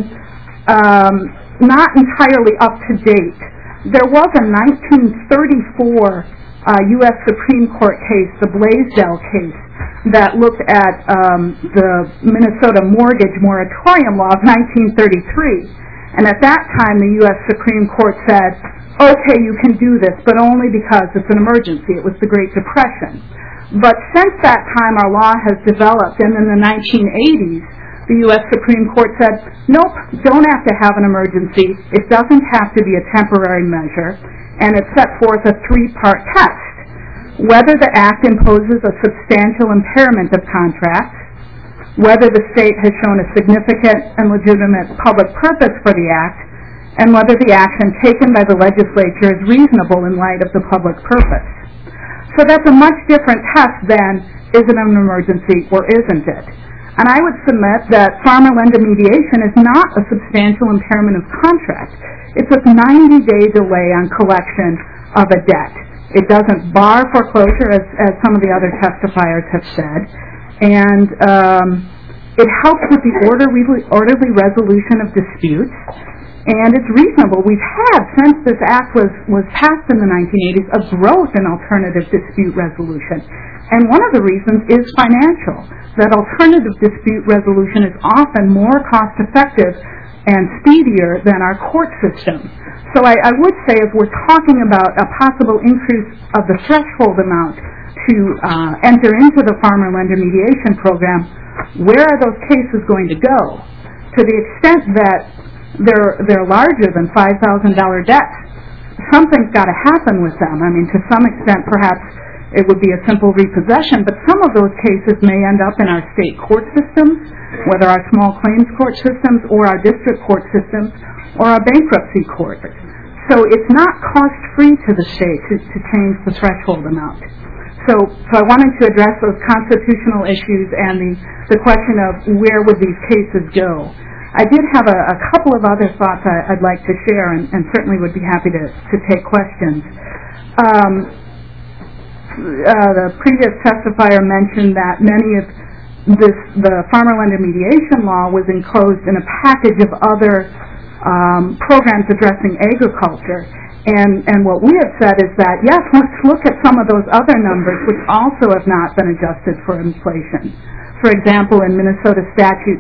not entirely up to date. There was a 1934 U.S. Supreme Court case, the Blaisdell case, that looked at the Minnesota mortgage moratorium law of 1933. And at that time, the U.S. Supreme Court said, okay, you can do this, but only because it's an emergency. It was the Great Depression. But since that time, our law has developed, and in the 1980s, the U.S. Supreme Court said, nope, don't have to have an emergency. It doesn't have to be a temporary measure. And it set forth a three-part test: whether the act imposes a substantial impairment of contracts, whether the state has shown a significant and legitimate public purpose for the act, and whether the action taken by the legislature is reasonable in light of the public purpose. So that's a much different test than, is it an emergency or isn't it? And I would submit that farmer lender mediation is not a substantial impairment of contract. It's a 90-day delay on collection of a debt. It doesn't bar foreclosure, as some of the other testifiers have said, and it helps with the orderly resolution of disputes, and it's reasonable. We've had, since this act was passed in the 1980s, a growth in alternative dispute resolution, and one of the reasons is financial. That alternative dispute resolution is often more cost-effective and speedier than our court system. So I would say, as we're talking about a possible increase of the threshold amount to enter into the farmer lender mediation program, where are those cases going to go? To the extent that they're larger than $5,000 debts, something's got to happen with them. I mean, to some extent, perhaps it would be a simple repossession, but some of those cases may end up in our state court systems, whether our small claims court systems or our district court systems or our bankruptcy court. So it's not cost-free to the state to change the threshold amount. So I wanted to address those constitutional issues and the question of where would these cases go. I did have a couple of other thoughts I'd like to share, and certainly would be happy to take questions. The previous testifier mentioned that many of the farmer lender mediation law was enclosed in a package of other programs addressing agriculture. And what we have said is that, yes, let's look at some of those other numbers which also have not been adjusted for inflation. For example, in Minnesota Statutes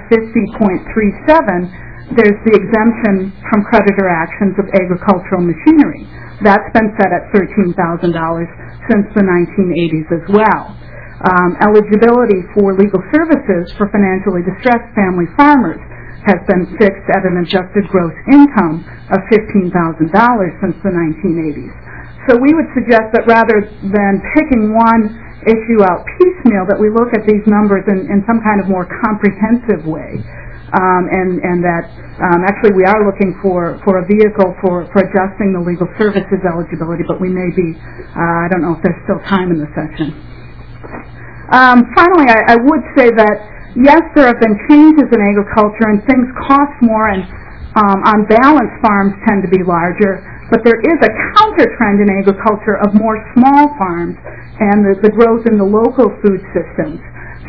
550.37, there's the exemption from creditor actions of agricultural machinery. That's been set at $13,000 since the 1980s as well. Eligibility for legal services for financially distressed family farmers has been fixed at an adjusted gross income of $15,000 since the 1980s. So we would suggest that rather than picking one issue out piecemeal, that we look at these numbers in some kind of more comprehensive way, and that actually we are looking for a vehicle for adjusting the legal services eligibility, but we may be, I don't know if there's still time in the session. Finally, I would say that yes, there have been changes in agriculture and things cost more, and on balance farms tend to be larger, but there is a counter trend in agriculture of more small farms and the growth in the local food systems.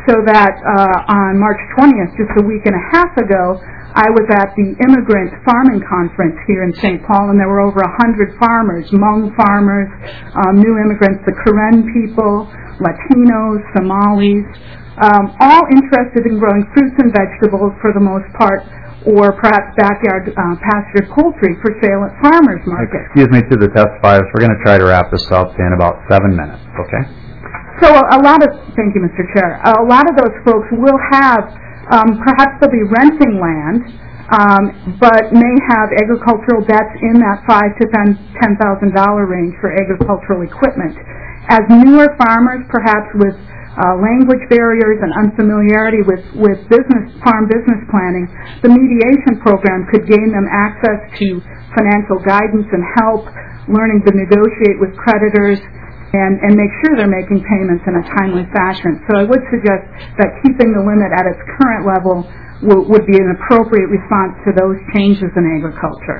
so that on March 20th, just a week and a half ago, I was at the Immigrant Farming Conference here in St. Paul, and there were over 100 farmers, Hmong farmers, new immigrants, the Karen people, Latinos, Somalis, all interested in growing fruits and vegetables for the most part, or perhaps backyard pastured poultry for sale at farmers markets. Excuse me to the testifiers. We're going to try to wrap this up in about 7 minutes, okay? So thank you, Mr. Chair, a lot of those folks will have, perhaps they'll be renting land, but may have agricultural debts in that $5,000 to $10,000 range for agricultural equipment. As newer farmers, perhaps with language barriers and unfamiliarity with farm business planning, the mediation program could gain them access to financial guidance and help, learning to negotiate with creditors, and make sure they're making payments in a timely fashion. So I would suggest that keeping the limit at its current level would be an appropriate response to those changes in agriculture.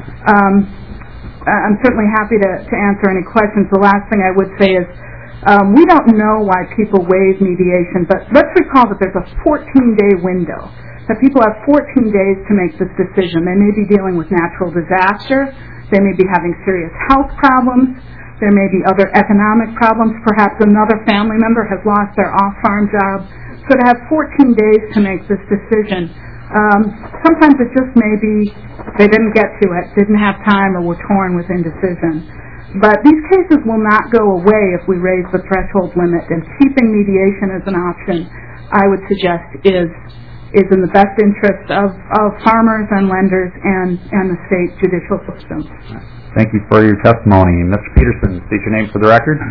I'm certainly happy to answer any questions. The last thing I would say is we don't know why people waive mediation, but let's recall that there's a 14-day window, that people have 14 days to make this decision. They may be dealing with natural disaster. They may be having serious health problems. There may be other economic problems. Perhaps another family member has lost their off-farm job. So to have 14 days to make this decision, sometimes it just may be they didn't get to it, didn't have time, or were torn with indecision. But these cases will not go away if we raise the threshold limit, and keeping mediation as an option, I would suggest, is in the best interest of farmers and lenders and the state judicial system. Thank you for your testimony. Mr. Peterson, state your name for the record.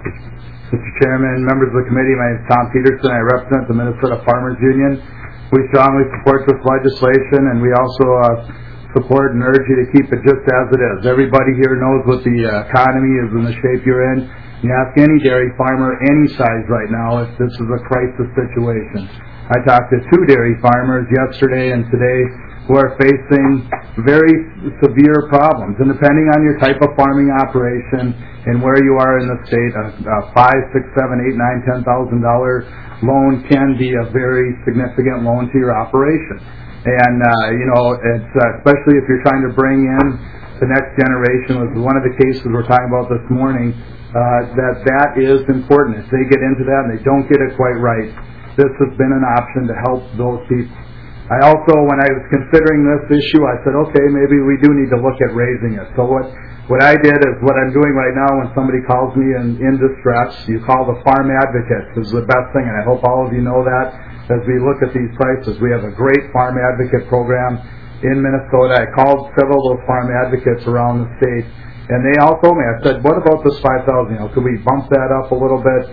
Mr. Chairman, members of the committee, my name is Tom Peterson. I represent the Minnesota Farmers Union. We strongly support this legislation, and we also support and urge you to keep it just as it is. Everybody here knows what the economy is in the shape you're in. You ask any dairy farmer any size right now if this is a crisis situation. I talked to 2 dairy farmers yesterday and today who are facing very severe problems. And depending on your type of farming operation and where you are in the state, a $5,000, $6,000, $7,000, $8,000, $9,000, $10,000 loan can be a very significant loan to your operation. And, it's especially if you're trying to bring in the next generation, was one of the cases we're talking about this morning, that is important. If they get into that and they don't get it quite right, this has been an option to help those people. I also, when I was considering this issue, I said, okay, maybe we do need to look at raising it. So what I did is what I'm doing right now when somebody calls me in distress, you call the farm advocate. This is the best thing, and I hope all of you know that. As we look at these prices, we have a great farm advocate program in Minnesota. I called several of those farm advocates around the state, and they all told me, I said, what about this $5,000? Could we bump that up a little bit?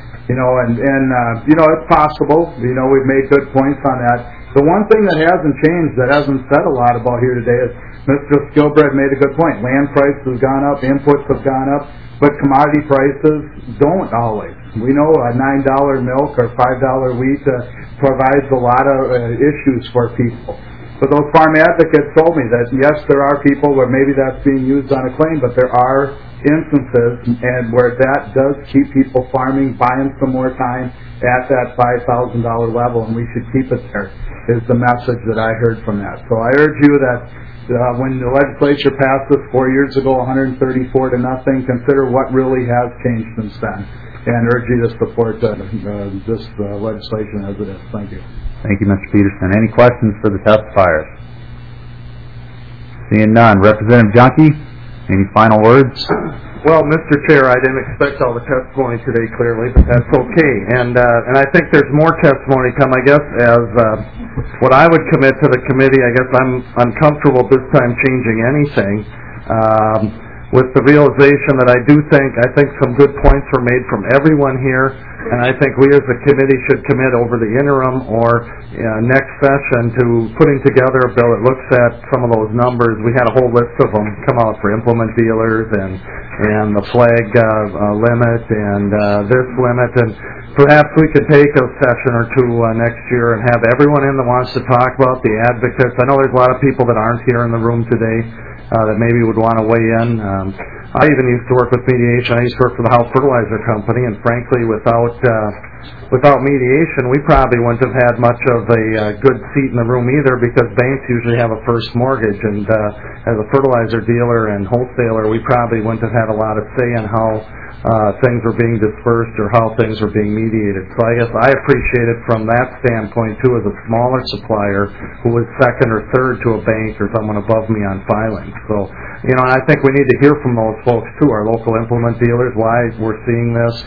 It's possible. We've made good points on that. The one thing that hasn't changed, that hasn't said a lot about here today, is Mr. Skilbred made a good point. Land prices have gone up, inputs have gone up, but commodity prices don't always. We know a $9 milk or $5 wheat provides a lot of issues for people. But those farm advocates told me that, yes, there are people where maybe that's being used on a claim, but there are instances and where that does keep people farming, buying some more time at that $5,000 level, and we should keep it there, is the message that I heard from that. So I urge you that when the legislature passed this 4 years ago, 134 to nothing, consider what really has changed since then, and urge you to support this legislation as it is. Thank you. Thank you, Mr. Peterson. Any questions for the testifiers? Seeing none. Representative Junkie, any final words? Well, Mr. Chair, I didn't expect all the testimony today, clearly, but that's okay. And I think there's more testimony come, I guess, as what I would commit to the committee. I guess I'm comfortable this time changing anything, with the realization that I think some good points were made from everyone here, and I think we as a committee should commit over the interim or next session to putting together a bill that looks at some of those numbers. We had a whole list of them come out for implement dealers and the flag limit and this limit, and perhaps we could take a session or two next year and have everyone in that wants to talk about the advocates. I know there's a lot of people that aren't here in the room today that maybe would want to weigh in. I even used to work with mediation. I used to work for the House Fertilizer Company, and frankly, without without mediation, we probably wouldn't have had much of a good seat in the room either, because banks usually have a first mortgage, and as a fertilizer dealer and wholesaler, we probably wouldn't have had a lot of say in how things were being dispersed or how things were being mediated. So I guess I appreciate it from that standpoint too, as a smaller supplier who was second or third to a bank or someone above me on filing. So, and I think we need to hear from those folks too, our local implement dealers, why we're seeing this,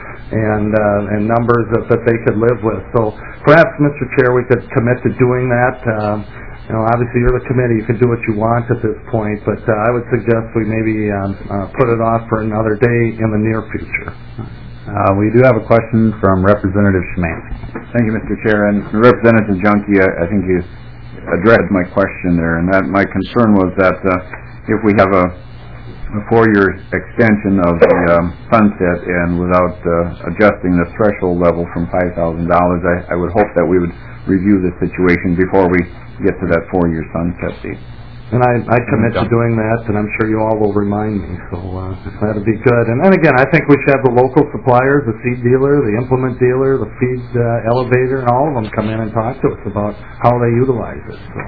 and numbers that they could live with. So perhaps, Mr. Chair, we could commit to doing that. Obviously you're the committee, you can do what you want at this point, but I would suggest we maybe put it off for another day in the near future. We do have a question from Representative Szymanski. Thank you, Mr. Chair. And Representative Junkie, I think you addressed my question there, and that my concern was that if we have a 4-year extension of the sunset and without adjusting the threshold level from $5,000, I would hope that we would review the situation before we get to that 4-year sunset date. And I commit to doing that, and I'm sure you all will remind me, so that'll be good. And then again, I think we should have the local suppliers, the seed dealer, the implement dealer, the feed elevator, and all of them come in and talk to us about how they utilize it. So.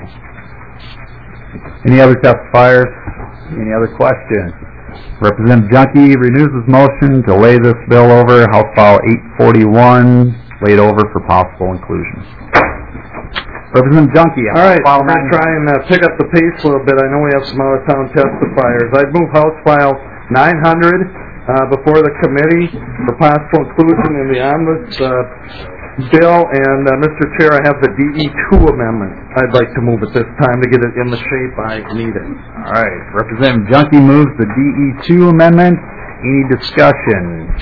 Any other testifiers? Any other questions? Representative Junkie renews his motion to lay this bill over, House File 841, laid over for possible inclusion. Representative Junkie. All right, I'm going to try and pick up the pace a little bit. I know we have some out-of-town testifiers. I'd move House File 900 before the committee for possible inclusion in the omnibus bill. And, Mr. Chair, I have the DE2 amendment I'd like to move at this time to get it in the shape I need it. All right, Representative Junkie moves the DE2 amendment. Any discussion?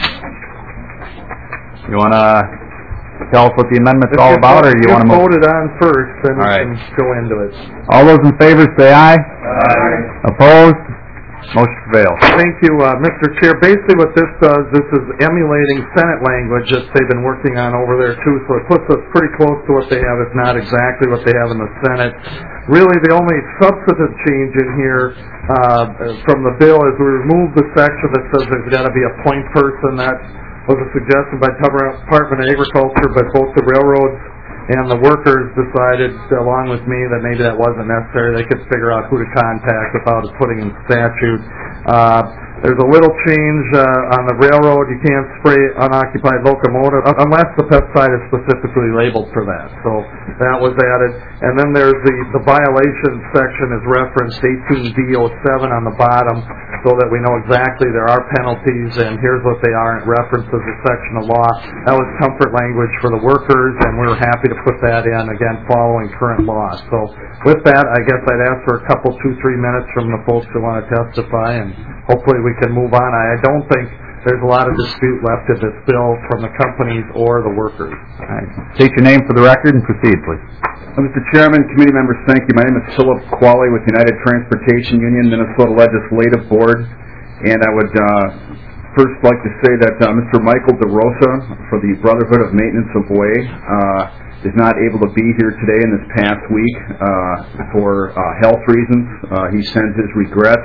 You want to tell us what the amendment's all about, or do you want to vote it on first, then we can go into it. All those in favor say aye. Aye. Opposed? Motion prevails. Thank you, Mr. Chair. Basically what this does, this is emulating Senate language that they've been working on over there too, so it puts us pretty close to what they have, if not exactly what they have in the Senate. Really, the only substantive change in here from the bill is we remove the section that says there's got to be a point person. That was a suggestion by Department of Agriculture, but both the railroads and the workers decided, along with me, that maybe that wasn't necessary. They could figure out who to contact without it putting in statute. There's a little change on the railroad. You can't spray unoccupied locomotive unless the pesticide is specifically labeled for that. So that was added. And then there's the violation section is referenced 18D07 on the bottom, so that we know exactly there are penalties and here's what they are. It references a section of law. That was comfort language for the workers, and we were happy to put that in, again, following current law. So with that, I guess I'd ask for a couple, 2-3 minutes from the folks who want to testify, and hopefully we can move on. I don't think there's a lot of dispute left in this bill from the companies or the workers. All right. State your name for the record and proceed, please. Mr. Chairman, committee members, thank you. My name is Philip Qualley with United Transportation Union, Minnesota Legislative Board, and I would first like to say that Mr. Michael DeRosa for the Brotherhood of Maintenance of Way is not able to be here today in this past week for health reasons. He sends his regrets.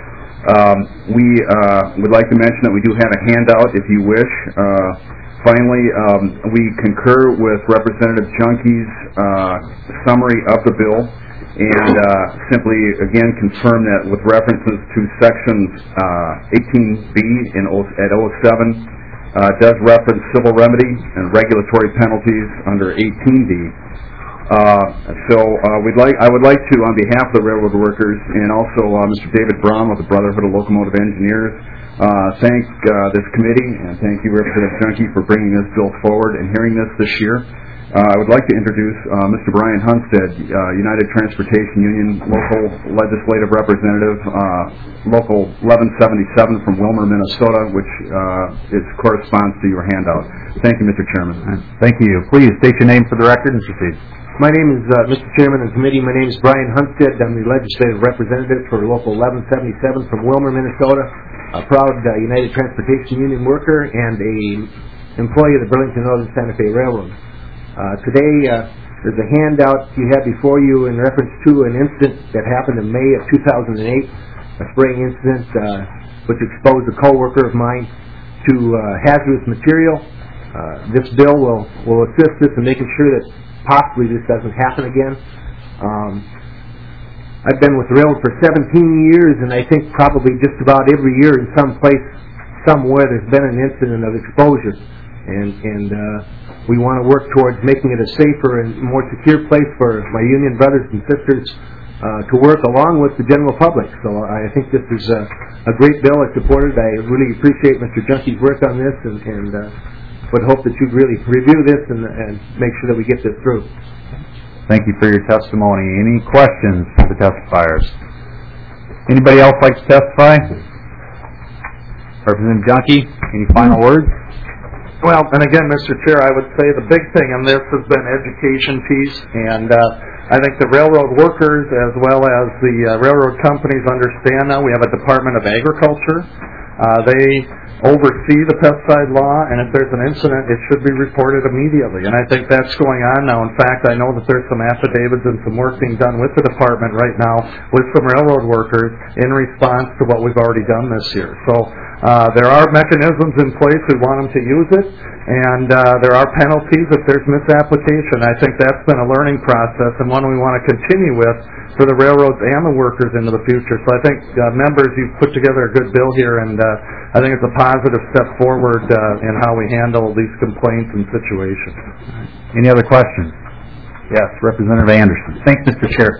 We would like to mention that we do have a handout if you wish. Finally, we concur with Representative Junkie's summary of the bill and simply, again, confirm that with references to Sections 18B at 07, it does reference civil remedy and regulatory penalties under 18D. I would like to, on behalf of the railroad workers and also Mr. David Brown of the Brotherhood of Locomotive Engineers, thank this committee and thank you, Representative Junkie, for bringing this bill forward and hearing this year. I would like to introduce Mr. Brian Hunstead, United Transportation Union local legislative representative, local 1177 from Wilmer, Minnesota, which corresponds to your handout. Thank you, Mr. Chairman. Thank you. Please state your name for the record and proceed. My name is, Mr. Chairman and committee, my name is Brian Hunstead. I'm the legislative representative for local 1177 from Wilmer, Minnesota, a proud United Transportation Union worker and a employee of the Burlington Northern Santa Fe Railroad. Today, there's a handout you have before you in reference to an incident that happened in May of 2008, a spraying incident which exposed a co-worker of mine to hazardous material. This bill will assist us in making sure that possibly this doesn't happen again. I've been with the railroad for 17 years, and I think probably just about every year in some place, somewhere, there's been an incident of exposure. And we want to work towards making it a safer and more secure place for my union brothers and sisters to work along with the general public. So I think this is a great bill. I support it. I really appreciate Mr. Junkie's work on this, and would hope that you'd really review this and make sure that we get this through. Thank you for your testimony. Any questions for the testifiers? Anybody else like to testify? Representative Junkie, any final words? Well, and again, Mr. Chair, I would say the big thing in this has been education piece, and I think the railroad workers as well as the railroad companies understand now we have a Department of Agriculture. They oversee the pesticide law, and if there's an incident, it should be reported immediately. And I think that's going on now. In fact, I know that there's some affidavits and some work being done with the department right now with some railroad workers in response to what we've already done this year. So there are mechanisms in place. We want them to use it, and there are penalties if there's misapplication. I think that's been a learning process and one we want to continue with for the railroads and the workers into the future. So I think, members, you've put together a good bill here, and I think it's a positive step forward in how we handle these complaints and situations. Any other questions? Yes, Representative Anderson. Thanks, Mr. Chair.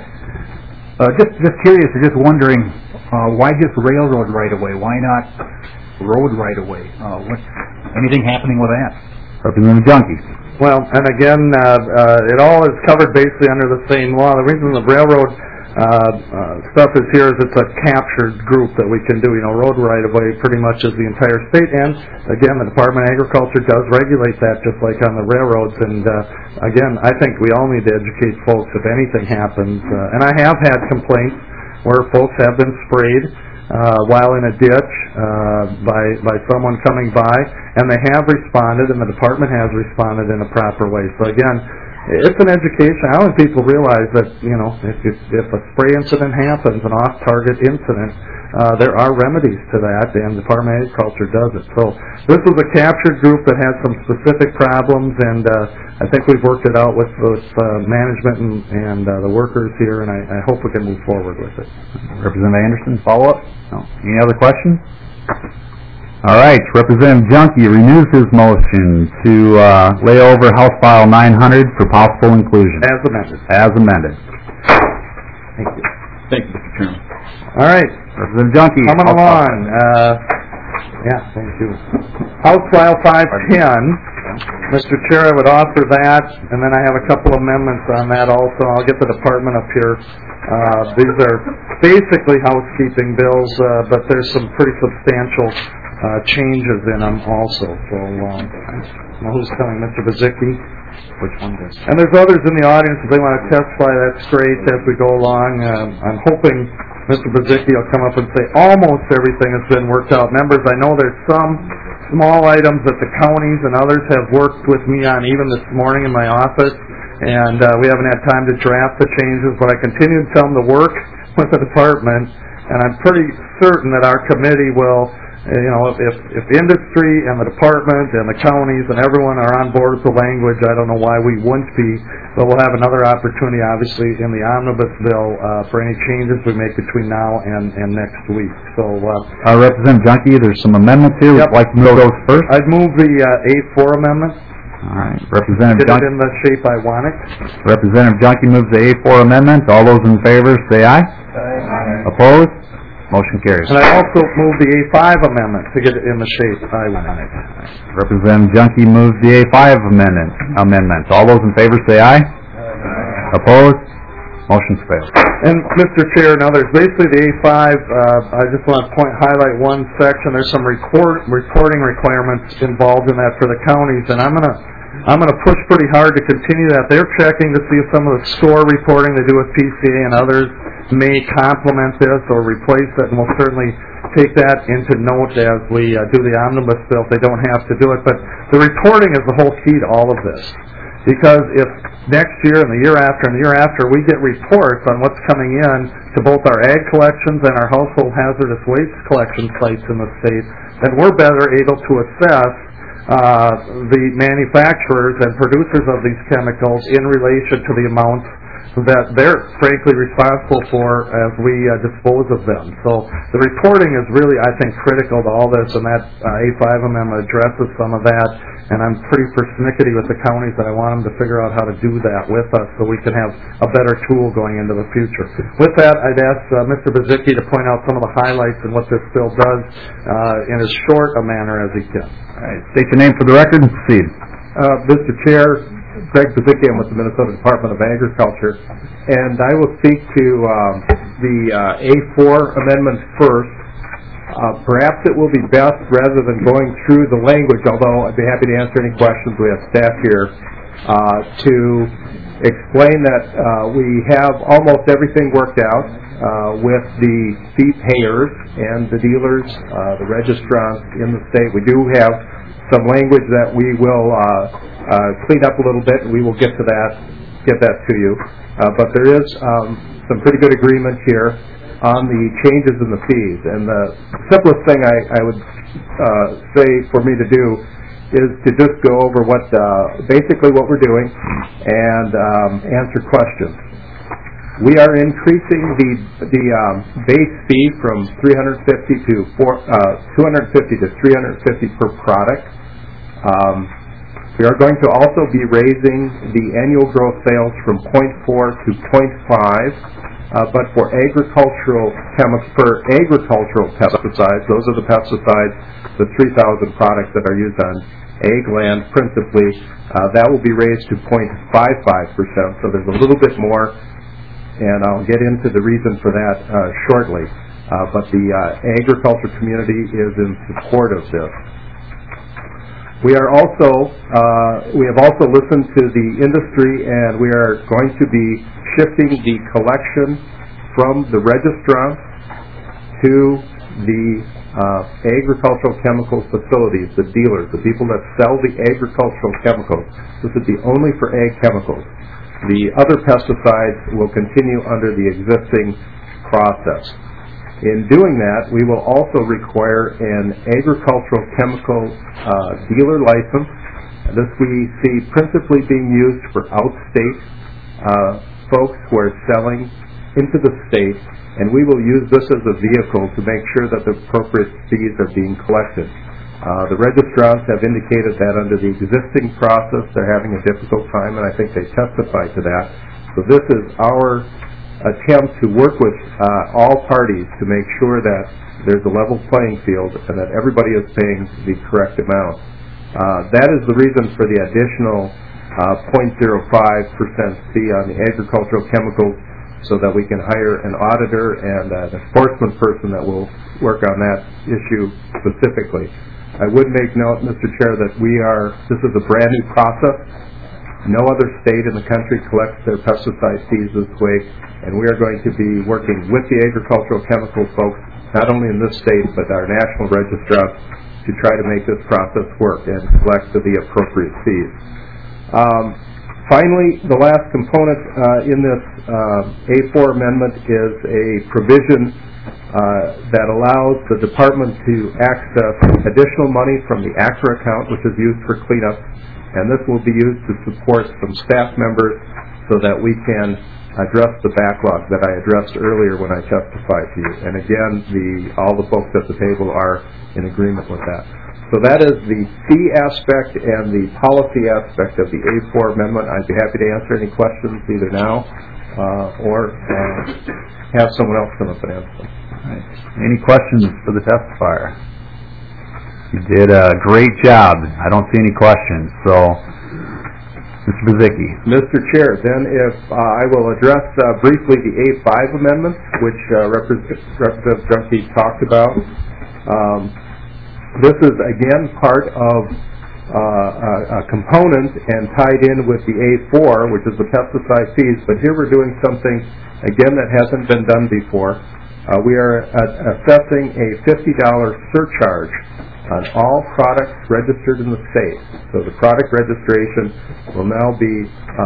Just curious, or just wondering, why just railroad right away? Why not road right away? Anything happening with that? Representative Junkie. Well, and again, it all is covered basically under the same law. The reason the railroad stuff is here is it's a captured group that we can do. Road right-of-way pretty much is the entire state. And, again, the Department of Agriculture does regulate that just like on the railroads. And, again, I think we all need to educate folks if anything happens. And I have had complaints where folks have been sprayed while in a ditch by someone coming by, and they have responded, and the department has responded in a proper way. So again, it's an education. I want people to realize that if a spray incident happens, an off-target incident, there are remedies to that, and the Department of Agriculture does it. So this was a captured group that had some specific problems, and I think we've worked it out with management and the workers here, and I hope we can move forward with it. Representative Anderson, follow-up? No. Any other questions? All right. Representative Junkie renews his motion to lay over House File 900 for possible inclusion. As amended. As amended. Thank you. Thank you, Mr. Chairman. All right. Representative Junkie. Coming along. Thank you. House File 510. Mr. Chair, I would offer that, and then I have a couple amendments on that also. I'll get the department up here. These are basically housekeeping bills, but there's some pretty substantial changes in them also. So, who's coming? Mr. Bazicki? Which one does? And there's others in the audience. If they want to testify, that's great as we go along. I'm hoping Mr. Bazicki will come up and say almost everything has been worked out. Members, I know there's some small items that the counties and others have worked with me on even this morning in my office, and we haven't had time to draft the changes, but I continue to tell them to work with the department, and I'm pretty certain that our committee will, if industry and the department and the counties and everyone are on board with the language, I don't know why we wouldn't be, but we'll have another opportunity, obviously, in the omnibus bill for any changes we make between now and next week. So, Representative Junkie, there's some amendments here. Yep. Would you like to move those first? I'd move the A4 amendment. All right. Representative Get Junkie. it in the shape I want it. Representative Junkie moves the A4 amendment. All those in favor say aye. Aye. Opposed? Motion carries. And I also move the A5 amendment to get it in the shape I want it. Representative Junkie moves the A5 amendment. All those in favor say aye. Opposed? Motion's failed. And Mr. Chair and others, basically the A5, I just want to highlight one section. There's some reporting requirements involved in that for the counties, and I'm gonna push pretty hard to continue that. They're checking to see if some of the score reporting they do with PCA and others may complement this or replace it, and we'll certainly take that into note as we do the omnibus bill if they don't have to do it. But the reporting is the whole key to all of this. Because if next year and the year after we get reports on what's coming in to both our ag collections and our household hazardous waste collection sites in the state, then we're better able to assess the manufacturers and producers of these chemicals in relation to the amounts that they're frankly responsible for as we dispose of them. So the reporting is really, I think, critical to all this, and that A5 amendment addresses some of that, and I'm pretty persnickety with the counties that I want them to figure out how to do that with us so we can have a better tool going into the future. With that, I'd ask Mr. Bazicki to point out some of the highlights and what this bill does in as short a manner as he can. All right, state your name for the record and proceed. Mr. Chair, Greg Bazicki, I'm with the Minnesota Department of Agriculture, and I will speak to the A4 amendment first. Perhaps it will be best, rather than going through the language, although I'd be happy to answer any questions, we have staff here, to explain that we have almost everything worked out with the fee payers and the dealers, the registrants in the state. We do have some language that we will clean up a little bit, and we will get that to you. But there is some pretty good agreement here on the changes in the fees. And the simplest thing I would say for me to do is to just go over basically what we're doing and answer questions. We are increasing the base fee from $350 to $250 to $350 per product. We are going to also be raising the annual gross sales from 0.4 to 0.5, but for agricultural pesticides, those are the pesticides, the 3,000 products that are used on ag land principally, that will be raised to 0.55%, so there's a little bit more, and I'll get into the reason for that shortly. But the agriculture community is in support of this. We have also listened to the industry, and we are going to be shifting the collection from the registrants to the agricultural chemical facilities, the dealers, the people that sell the agricultural chemicals. This is the only for ag chemicals. The other pesticides will continue under the existing process. In doing that, we will also require an agricultural chemical dealer license. This we see principally being used for out-state folks who are selling into the state, and we will use this as a vehicle to make sure that the appropriate fees are being collected. The registrants have indicated that under the existing process they're having a difficult time, and I think they testified to that. So this is our attempt to work with all parties to make sure that there's a level playing field and that everybody is paying the correct amount. That is the reason for the additional 0.05% fee on the agricultural chemicals, so that we can hire an auditor and an enforcement person that will work on that issue specifically. I would make note, Mr. Chair, that this is a brand new process. No other state in the country collects their pesticide fees this way, and we are going to be working with the agricultural chemical folks, not only in this state, but our national registrants, to try to make this process work and collect the appropriate fees. Finally, the last component in this A4 amendment is a provision that allows the department to access additional money from the ACRA account, which is used for cleanup, and this will be used to support some staff members so that we can address the backlog that I addressed earlier when I testified to you. And again, all the folks at the table are in agreement with that. So that is the fee aspect and the policy aspect of the A4 amendment. I'd be happy to answer any questions either now or have someone else come up and answer them. All right. Any questions for the testifier? You did a great job. I don't see any questions. So, Mr. Bazicki. Mr. Chair, then if I will address briefly the A5 amendment, which Representative Junkie talked about. This is, again, part of a component and tied in with the A4, which is the pesticide fees, but here we're doing something, again, that hasn't been done before. We are assessing a $50 surcharge on all products registered in the state. So the product registration will now be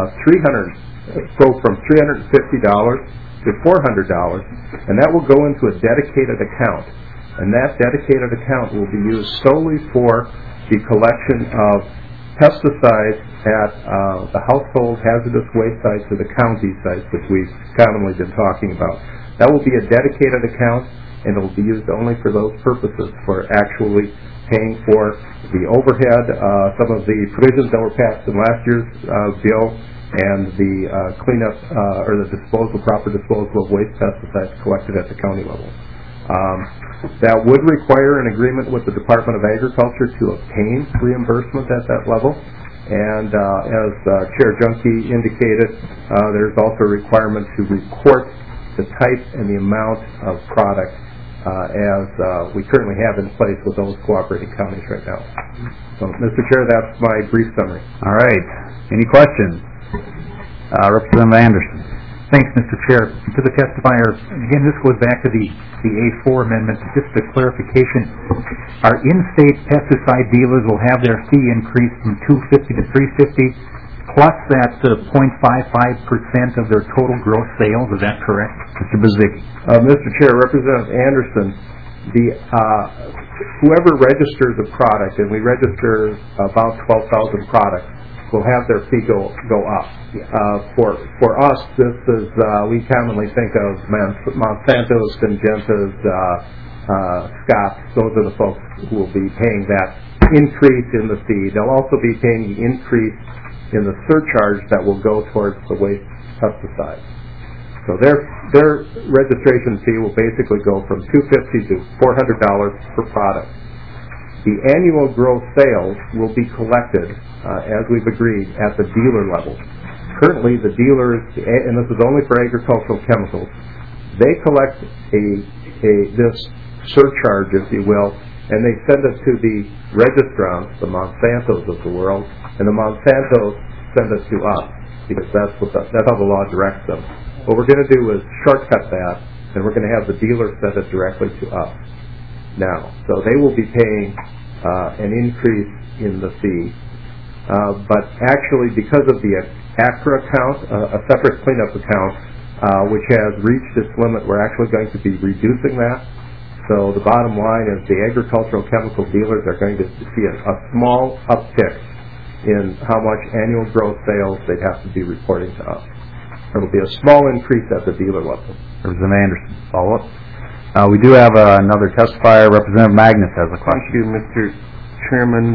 go from $350 to $400, and that will go into a dedicated account. and that dedicated account will be used solely for the collection of pesticides at the household hazardous waste sites or the county sites, which we've commonly been talking about. That will be a dedicated account, and it will be used only for those purposes, for actually paying for the overhead, some of the provisions that were passed in last year's bill, and the cleanup or the proper disposal of waste pesticides collected at the county level. That would require an agreement with the Department of Agriculture to obtain reimbursement at that level. And as Chair Junkie indicated, there's also a requirement to report the type and the amount of product as we currently have in place with those cooperating counties right now. So, Mr. Chair, that's my brief summary. All right. Any questions? Representative Anderson. Thanks, Mr. Chair. To the testifier, again, this goes back to the A4 amendment. Just a clarification, our in-state pesticide dealers will have their fee increased from $2.50 to $3.50, plus that 0.55% of their total gross sales. Is that correct? Mr. Bezicki. Mr. Chair, Representative Anderson, whoever registers a product, and we register about 12,000 products, will have their fee go up. For us, this is, we commonly think of Monsanto, Syngentas, Scott. Those are the folks who will be paying that increase in the fee. They'll also be paying the increase in the surcharge that will go towards the waste pesticides. So their registration fee will basically go from $250 to $400 per product. The annual gross sales will be collected, as we've agreed, at the dealer level. Currently, the dealers, and this is only for agricultural chemicals, they collect this surcharge, if you will, and they send it to the registrants, the Monsantos of the world, and the Monsantos send it to us, because that's how the law directs them. What we're going to do is shortcut that, and we're going to have the dealer send it directly to us now. So they will be paying an increase in the fee. But actually, because of the ACRA account, a separate cleanup account, which has reached its limit, we're actually going to be reducing that. So the bottom line is the agricultural chemical dealers are going to see a small uptick in how much annual gross sales they'd have to be reporting to us. It'll be a small increase at the dealer level. Representative Anderson, follow up. We do have another testifier. Representative Magnus has a question. Thank you, Mr. Chairman.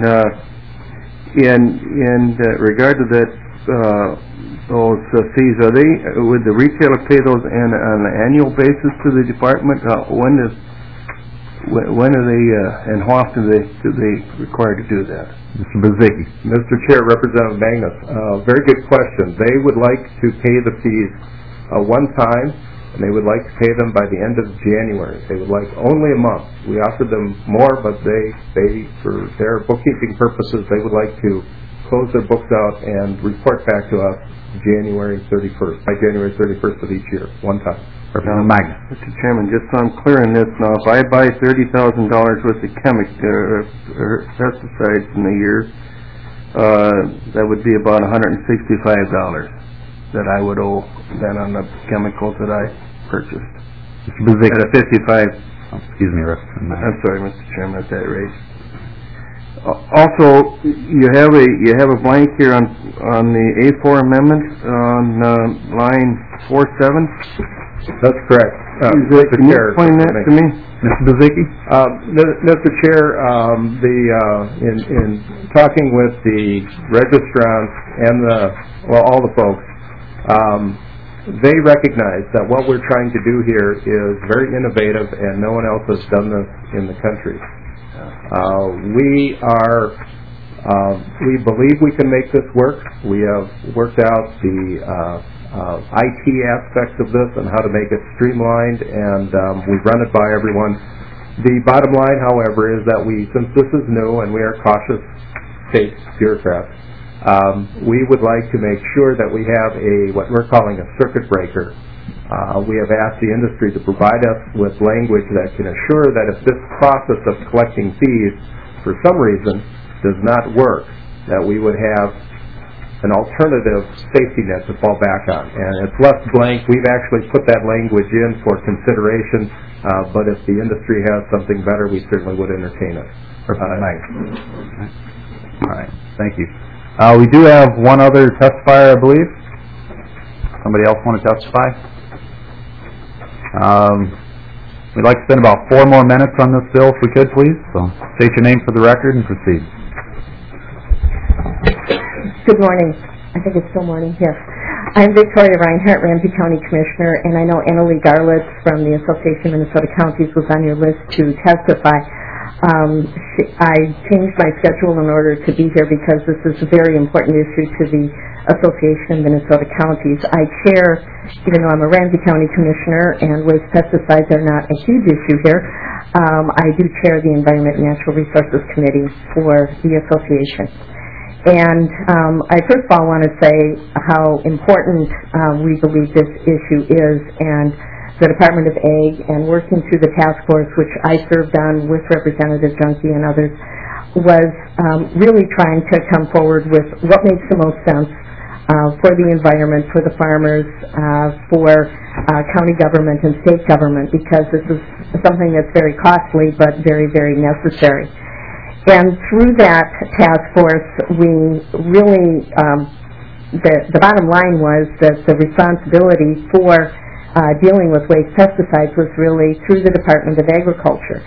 In regard to that, those fees, would the retailer pay those on an annual basis to the department? When are they, and how often are they required to do that? Mr. Bezicki. Mr. Chair, Representative Magnus, very good question. They would like to pay the fees one time, and they would like to pay them by the end of January. They would like only a month. We offered them more, but they for their bookkeeping purposes, they would like to close their books out and report back to us January 31st, by January 31st of each year, one time. Representative Magnus. Mr. Chairman, just so I'm clear on this now, if I buy $30,000 worth of pesticides in a year, that would be about $165 that I would owe then on the chemicals that I purchased. Mr. Bezicki. At a 55. Excuse me, Representative Magnus. I'm sorry, Mr. Chairman, at that rate. Also, you have a blank here on the A4 amendment on line 47. That's correct. Can you explain that to me? Mr. Bezicki? Mr. Chair, in talking with the registrants and all the folks, they recognize that what we're trying to do here is very innovative, and no one else has done this in the country. We believe we can make this work. We have worked out the IT aspects of this and how to make it streamlined, and we've run it by everyone. The bottom line, however, is that since this is new and we are cautious state bureaucrats, we would like to make sure that we have what we're calling a circuit breaker. We have asked the industry to provide us with language that can assure that if this process of collecting fees for some reason does not work, that we would have an alternative safety net to fall back on. And it's left blank. We've actually put that language in for consideration, but if the industry has something better, we certainly would entertain it. Nice. All right, thank you. We do have one other testifier, I believe. Somebody else want to testify? We'd like to spend about 4 more minutes on this bill, if we could, please. So, state your name for the record and proceed. Good morning. I think it's still morning here. I'm Victoria Reinhardt, Ramsey County Commissioner, and I know Annalee Garlitz from the Association of Minnesota Counties was on your list to testify. I changed my schedule in order to be here because this is a very important issue to the Association of Minnesota Counties. I chair, even though I'm a Ramsey County Commissioner and waste pesticides are not a huge issue here, I do chair the Environment and Natural Resources Committee for the Association. And I first of all want to say how important we believe this issue is, and the Department of Ag and working through the task force, which I served on with Representative Junkie and others, was really trying to come forward with what makes the most sense for the environment, for the farmers, for county government and state government, because this is something that's very costly but very, very necessary. And through that task force, we really, the bottom line was that the responsibility for dealing with waste pesticides was really through the Department of Agriculture.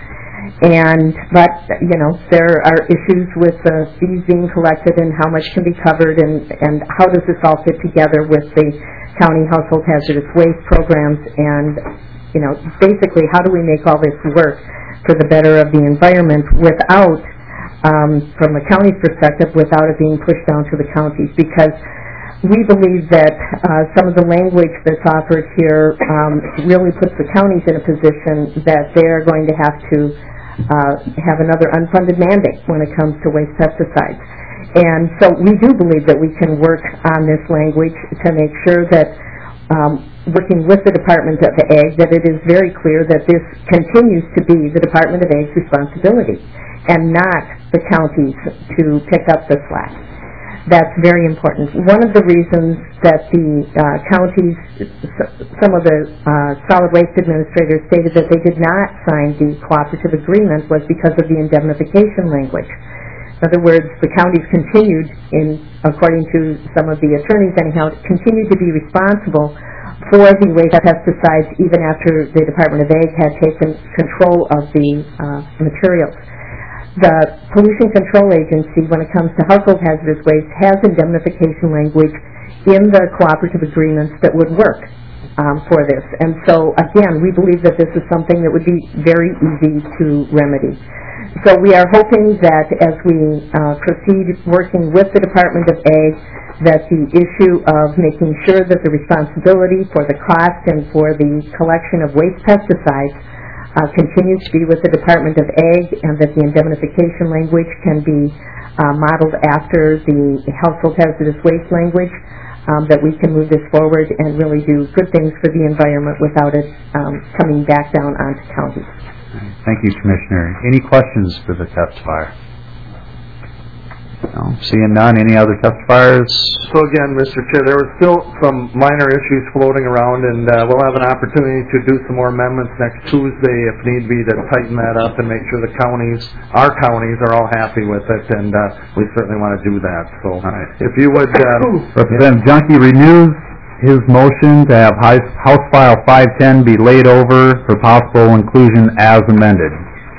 But there are issues with the fees being collected and how much can be covered and how does this all fit together with the county household hazardous waste programs and, basically how do we make all this work for the better of the environment without, from the county's perspective, without it being pushed down to the counties, because we believe that some of the language that's offered here really puts the counties in a position that they're going to have to have another unfunded mandate when it comes to waste pesticides. And so we do believe that we can work on this language to make sure that, working with the Department of Ag, that it is very clear that this continues to be the Department of Ag's responsibility and not the counties to pick up the slack. That's very important. One of the reasons that the counties, some of the solid waste administrators stated that they did not sign the cooperative agreement was because of the indemnification language. In other words, the counties continued, according to some of the attorneys anyhow, continued to be responsible for the waste pesticides even after the Department of Ag had taken control of the materials. The Pollution Control Agency, when it comes to household hazardous waste, has indemnification language in the cooperative agreements that would work for this. And so, again, we believe that this is something that would be very easy to remedy. So we are hoping that as we proceed working with the Department of Ag, that the issue of making sure that the responsibility for the cost and for the collection of waste pesticides continues to be with the Department of Ag, and that the indemnification language can be modeled after the household hazardous waste language, that we can move this forward and really do good things for the environment without it coming back down onto counties. Thank you, Commissioner. Any questions for the testifier? No. Seeing none, any other testifiers? So again, Mr. Chair, there were still some minor issues floating around, and we'll have an opportunity to do some more amendments next Tuesday if need be to tighten that up and make sure the counties, our counties, are all happy with it, and we certainly want to do that. So if you would... Representative Junkie renews his motion to have House File 510 be laid over for possible inclusion as amended.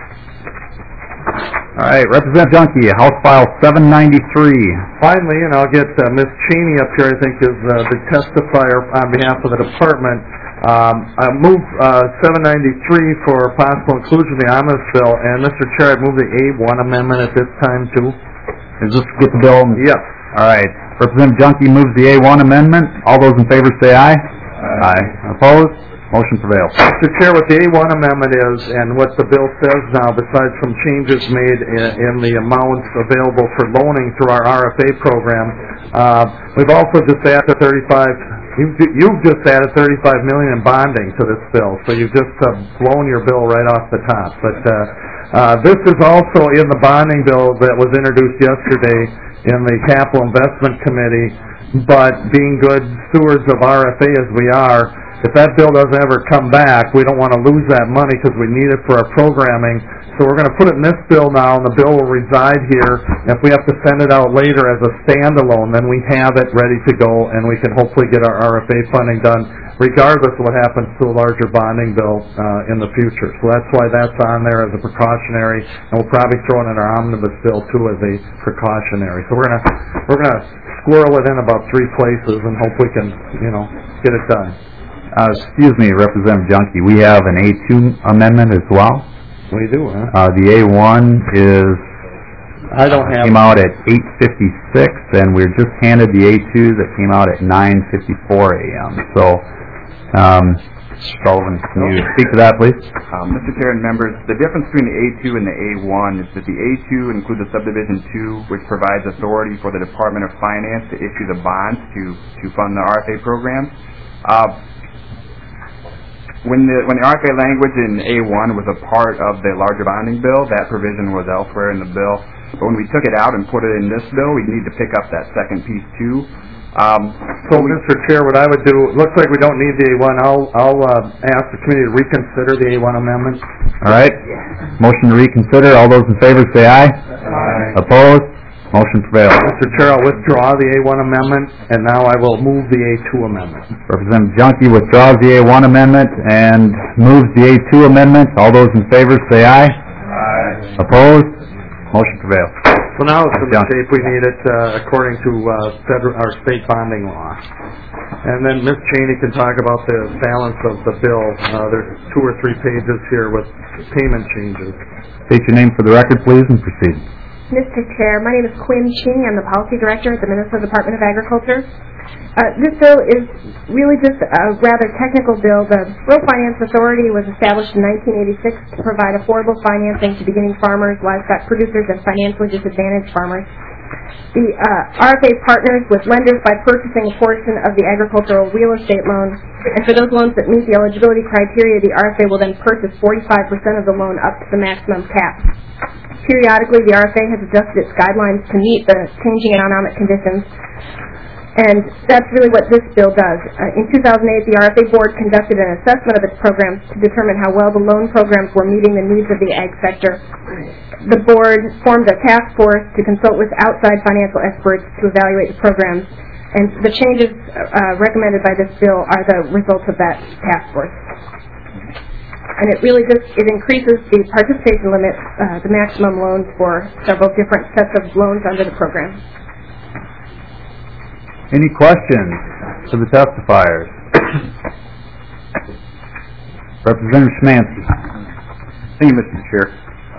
All right, Representative Junkie, House File 793. Finally, and I'll get Ms. Cheney up here, I think, is the testifier on behalf of the department. I move 793 for possible inclusion of the omnibus bill, and Mr. Chair, I move the A1 amendment at this time, too. Is this to get the bill? Yes. All right. Representative Junkie moves the A1 amendment. All those in favor say aye. Aye. Opposed? Motion prevails. Mr. Chair, what the A1 amendment is, and what the bill says now, besides some changes made in the amounts available for loaning through our RFA program, we've also just added you've just added $35 million in bonding to this bill, so you've just blown your bill right off the top. But This is also in the bonding bill that was introduced yesterday in the Capital Investment Committee, but being good stewards of RFA as we are, if that bill doesn't ever come back, we don't want to lose that money because we need it for our programming. So we're going to put it in this bill now, and the bill will reside here. And if we have to send it out later as a standalone, then we have it ready to go, and we can hopefully get our RFA funding done, regardless of what happens to a larger bonding bill in the future. So that's why that's on there as a precautionary, and we'll probably throw it in our omnibus bill too as a precautionary. So we're gonna squirrel it in about 3 places and hope we can, get it done. Excuse me, Representative Junkie, we have an A2 amendment as well. We do, huh? The A1 came out at 8:56, and we're just handed the A2 that came out at 9:54 a.m. So, Sullivan, can you speak to that, please? Mr. Chair and members, the difference between the A2 and the A1 is that the A2 includes a subdivision 2, which provides authority for the Department of Finance to issue the bonds to fund the RFA program. When the RFA language in A1 was a part of the larger bonding bill, that provision was elsewhere in the bill. But when we took it out and put it in this bill, we need to pick up that second piece too. So, Mr. Chair, what I would do, it looks like we don't need the A1. I'll ask the committee to reconsider the A1 amendment. All right. Motion to reconsider. All those in favor say aye. Aye. Opposed? Motion prevails. Mr. Chair, I'll withdraw the A1 amendment, and now I will move the A2 amendment. Representative Junkie withdraws the A1 amendment and moves the A2 amendment. All those in favor say aye. Aye. Opposed? Motion prevails. So now it's in the shape we need it according to our state bonding law. And then Ms. Cheney can talk about the balance of the bill. There's 2 or 3 pages here with payment changes. State your name for the record, please, and proceed. Mr. Chair, my name is Quinn Ching. I'm the Policy Director at the Minnesota Department of Agriculture. This bill is really just a rather technical bill. The Rural Finance Authority was established in 1986 to provide affordable financing to beginning farmers, livestock producers, and financially disadvantaged farmers. The RFA partners with lenders by purchasing a portion of the agricultural real estate loan, and for those loans that meet the eligibility criteria, the RFA will then purchase 45% of the loan up to the maximum cap. Periodically, the RFA has adjusted its guidelines to meet the changing economic conditions, and that's really what this bill does. In 2008, the RFA board conducted an assessment of its programs to determine how well the loan programs were meeting the needs of the ag sector. The board formed a task force to consult with outside financial experts to evaluate the programs, and the changes recommended by this bill are the results of that task force. And it really it increases the participation limit, the maximum loans for several different sets of loans under the program. Any questions to the testifiers? Representative Szymanski. Thank you, Mr. Chair.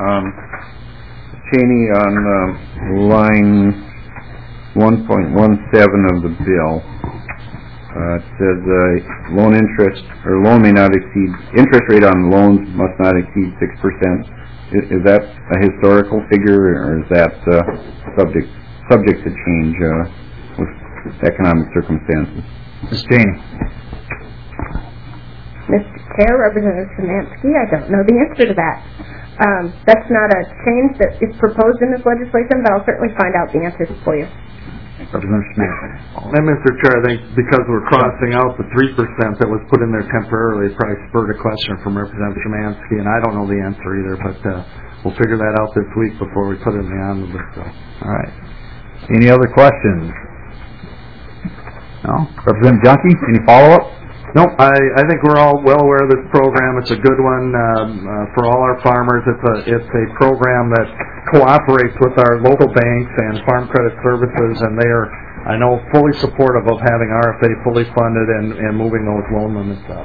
Cheney, on line 1.17 of the bill, it says loan interest or loan may not exceed, interest rate on loans must not exceed 6%. Is that a historical figure, or is that subject to change with economic circumstances? Ms. Cheney. Mr. Chair, Representative Szymanski, I don't know the answer to that. That's not a change that is proposed in this legislation, but I'll certainly find out the answers for you. Representative Szymanski. And Mr. Chair, I think because we're crossing out the 3% that was put in there temporarily, it probably spurred a question from Representative Szymanski, and I don't know the answer either, but we'll figure that out this week before we put it in the omnibus bill. All right. Any other questions? No? Representative Junkie, any follow-up? Nope, I think we're all well aware of this program. It's a good one for all our farmers. It's a program that cooperates with our local banks and Farm Credit Services, and they are, I know, fully supportive of having RFA fully funded and moving those loan limits up.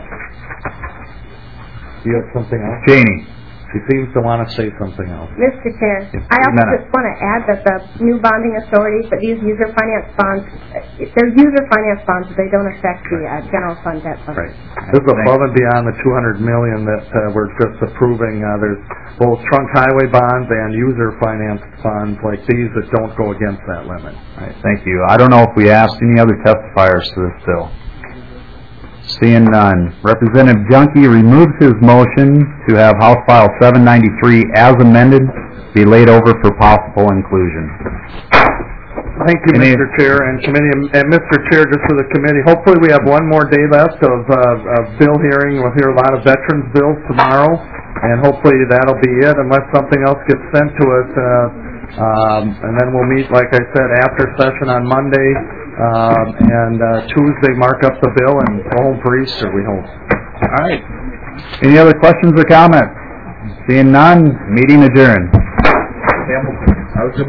You have something else? Cheney. She seems to want to say something else. Mr. Chair, I also just want to add that the new bonding authorities that use user finance bonds, they're user finance bonds, but they don't affect the general fund debt fund. Right. This is above and beyond the $200 million that we're just approving. There's both trunk highway bonds and user finance bonds like these that don't go against that limit. All right, thank you. I don't know if we asked any other testifiers to this bill. Seeing none. Representative Junkie removes his motion to have House File 793 as amended be laid over for possible inclusion. Thank you, Mr. Chair and committee. And Mr. Chair, just for the committee, hopefully we have one more day left of bill hearing. We'll hear a lot of veterans bills tomorrow, and hopefully that'll be it unless something else gets sent to us. And then we'll meet, like I said, after session on Monday, and Tuesday mark up the bill and go home for Easter, we hope. All right. Any other questions or comments? Seeing none, meeting adjourned.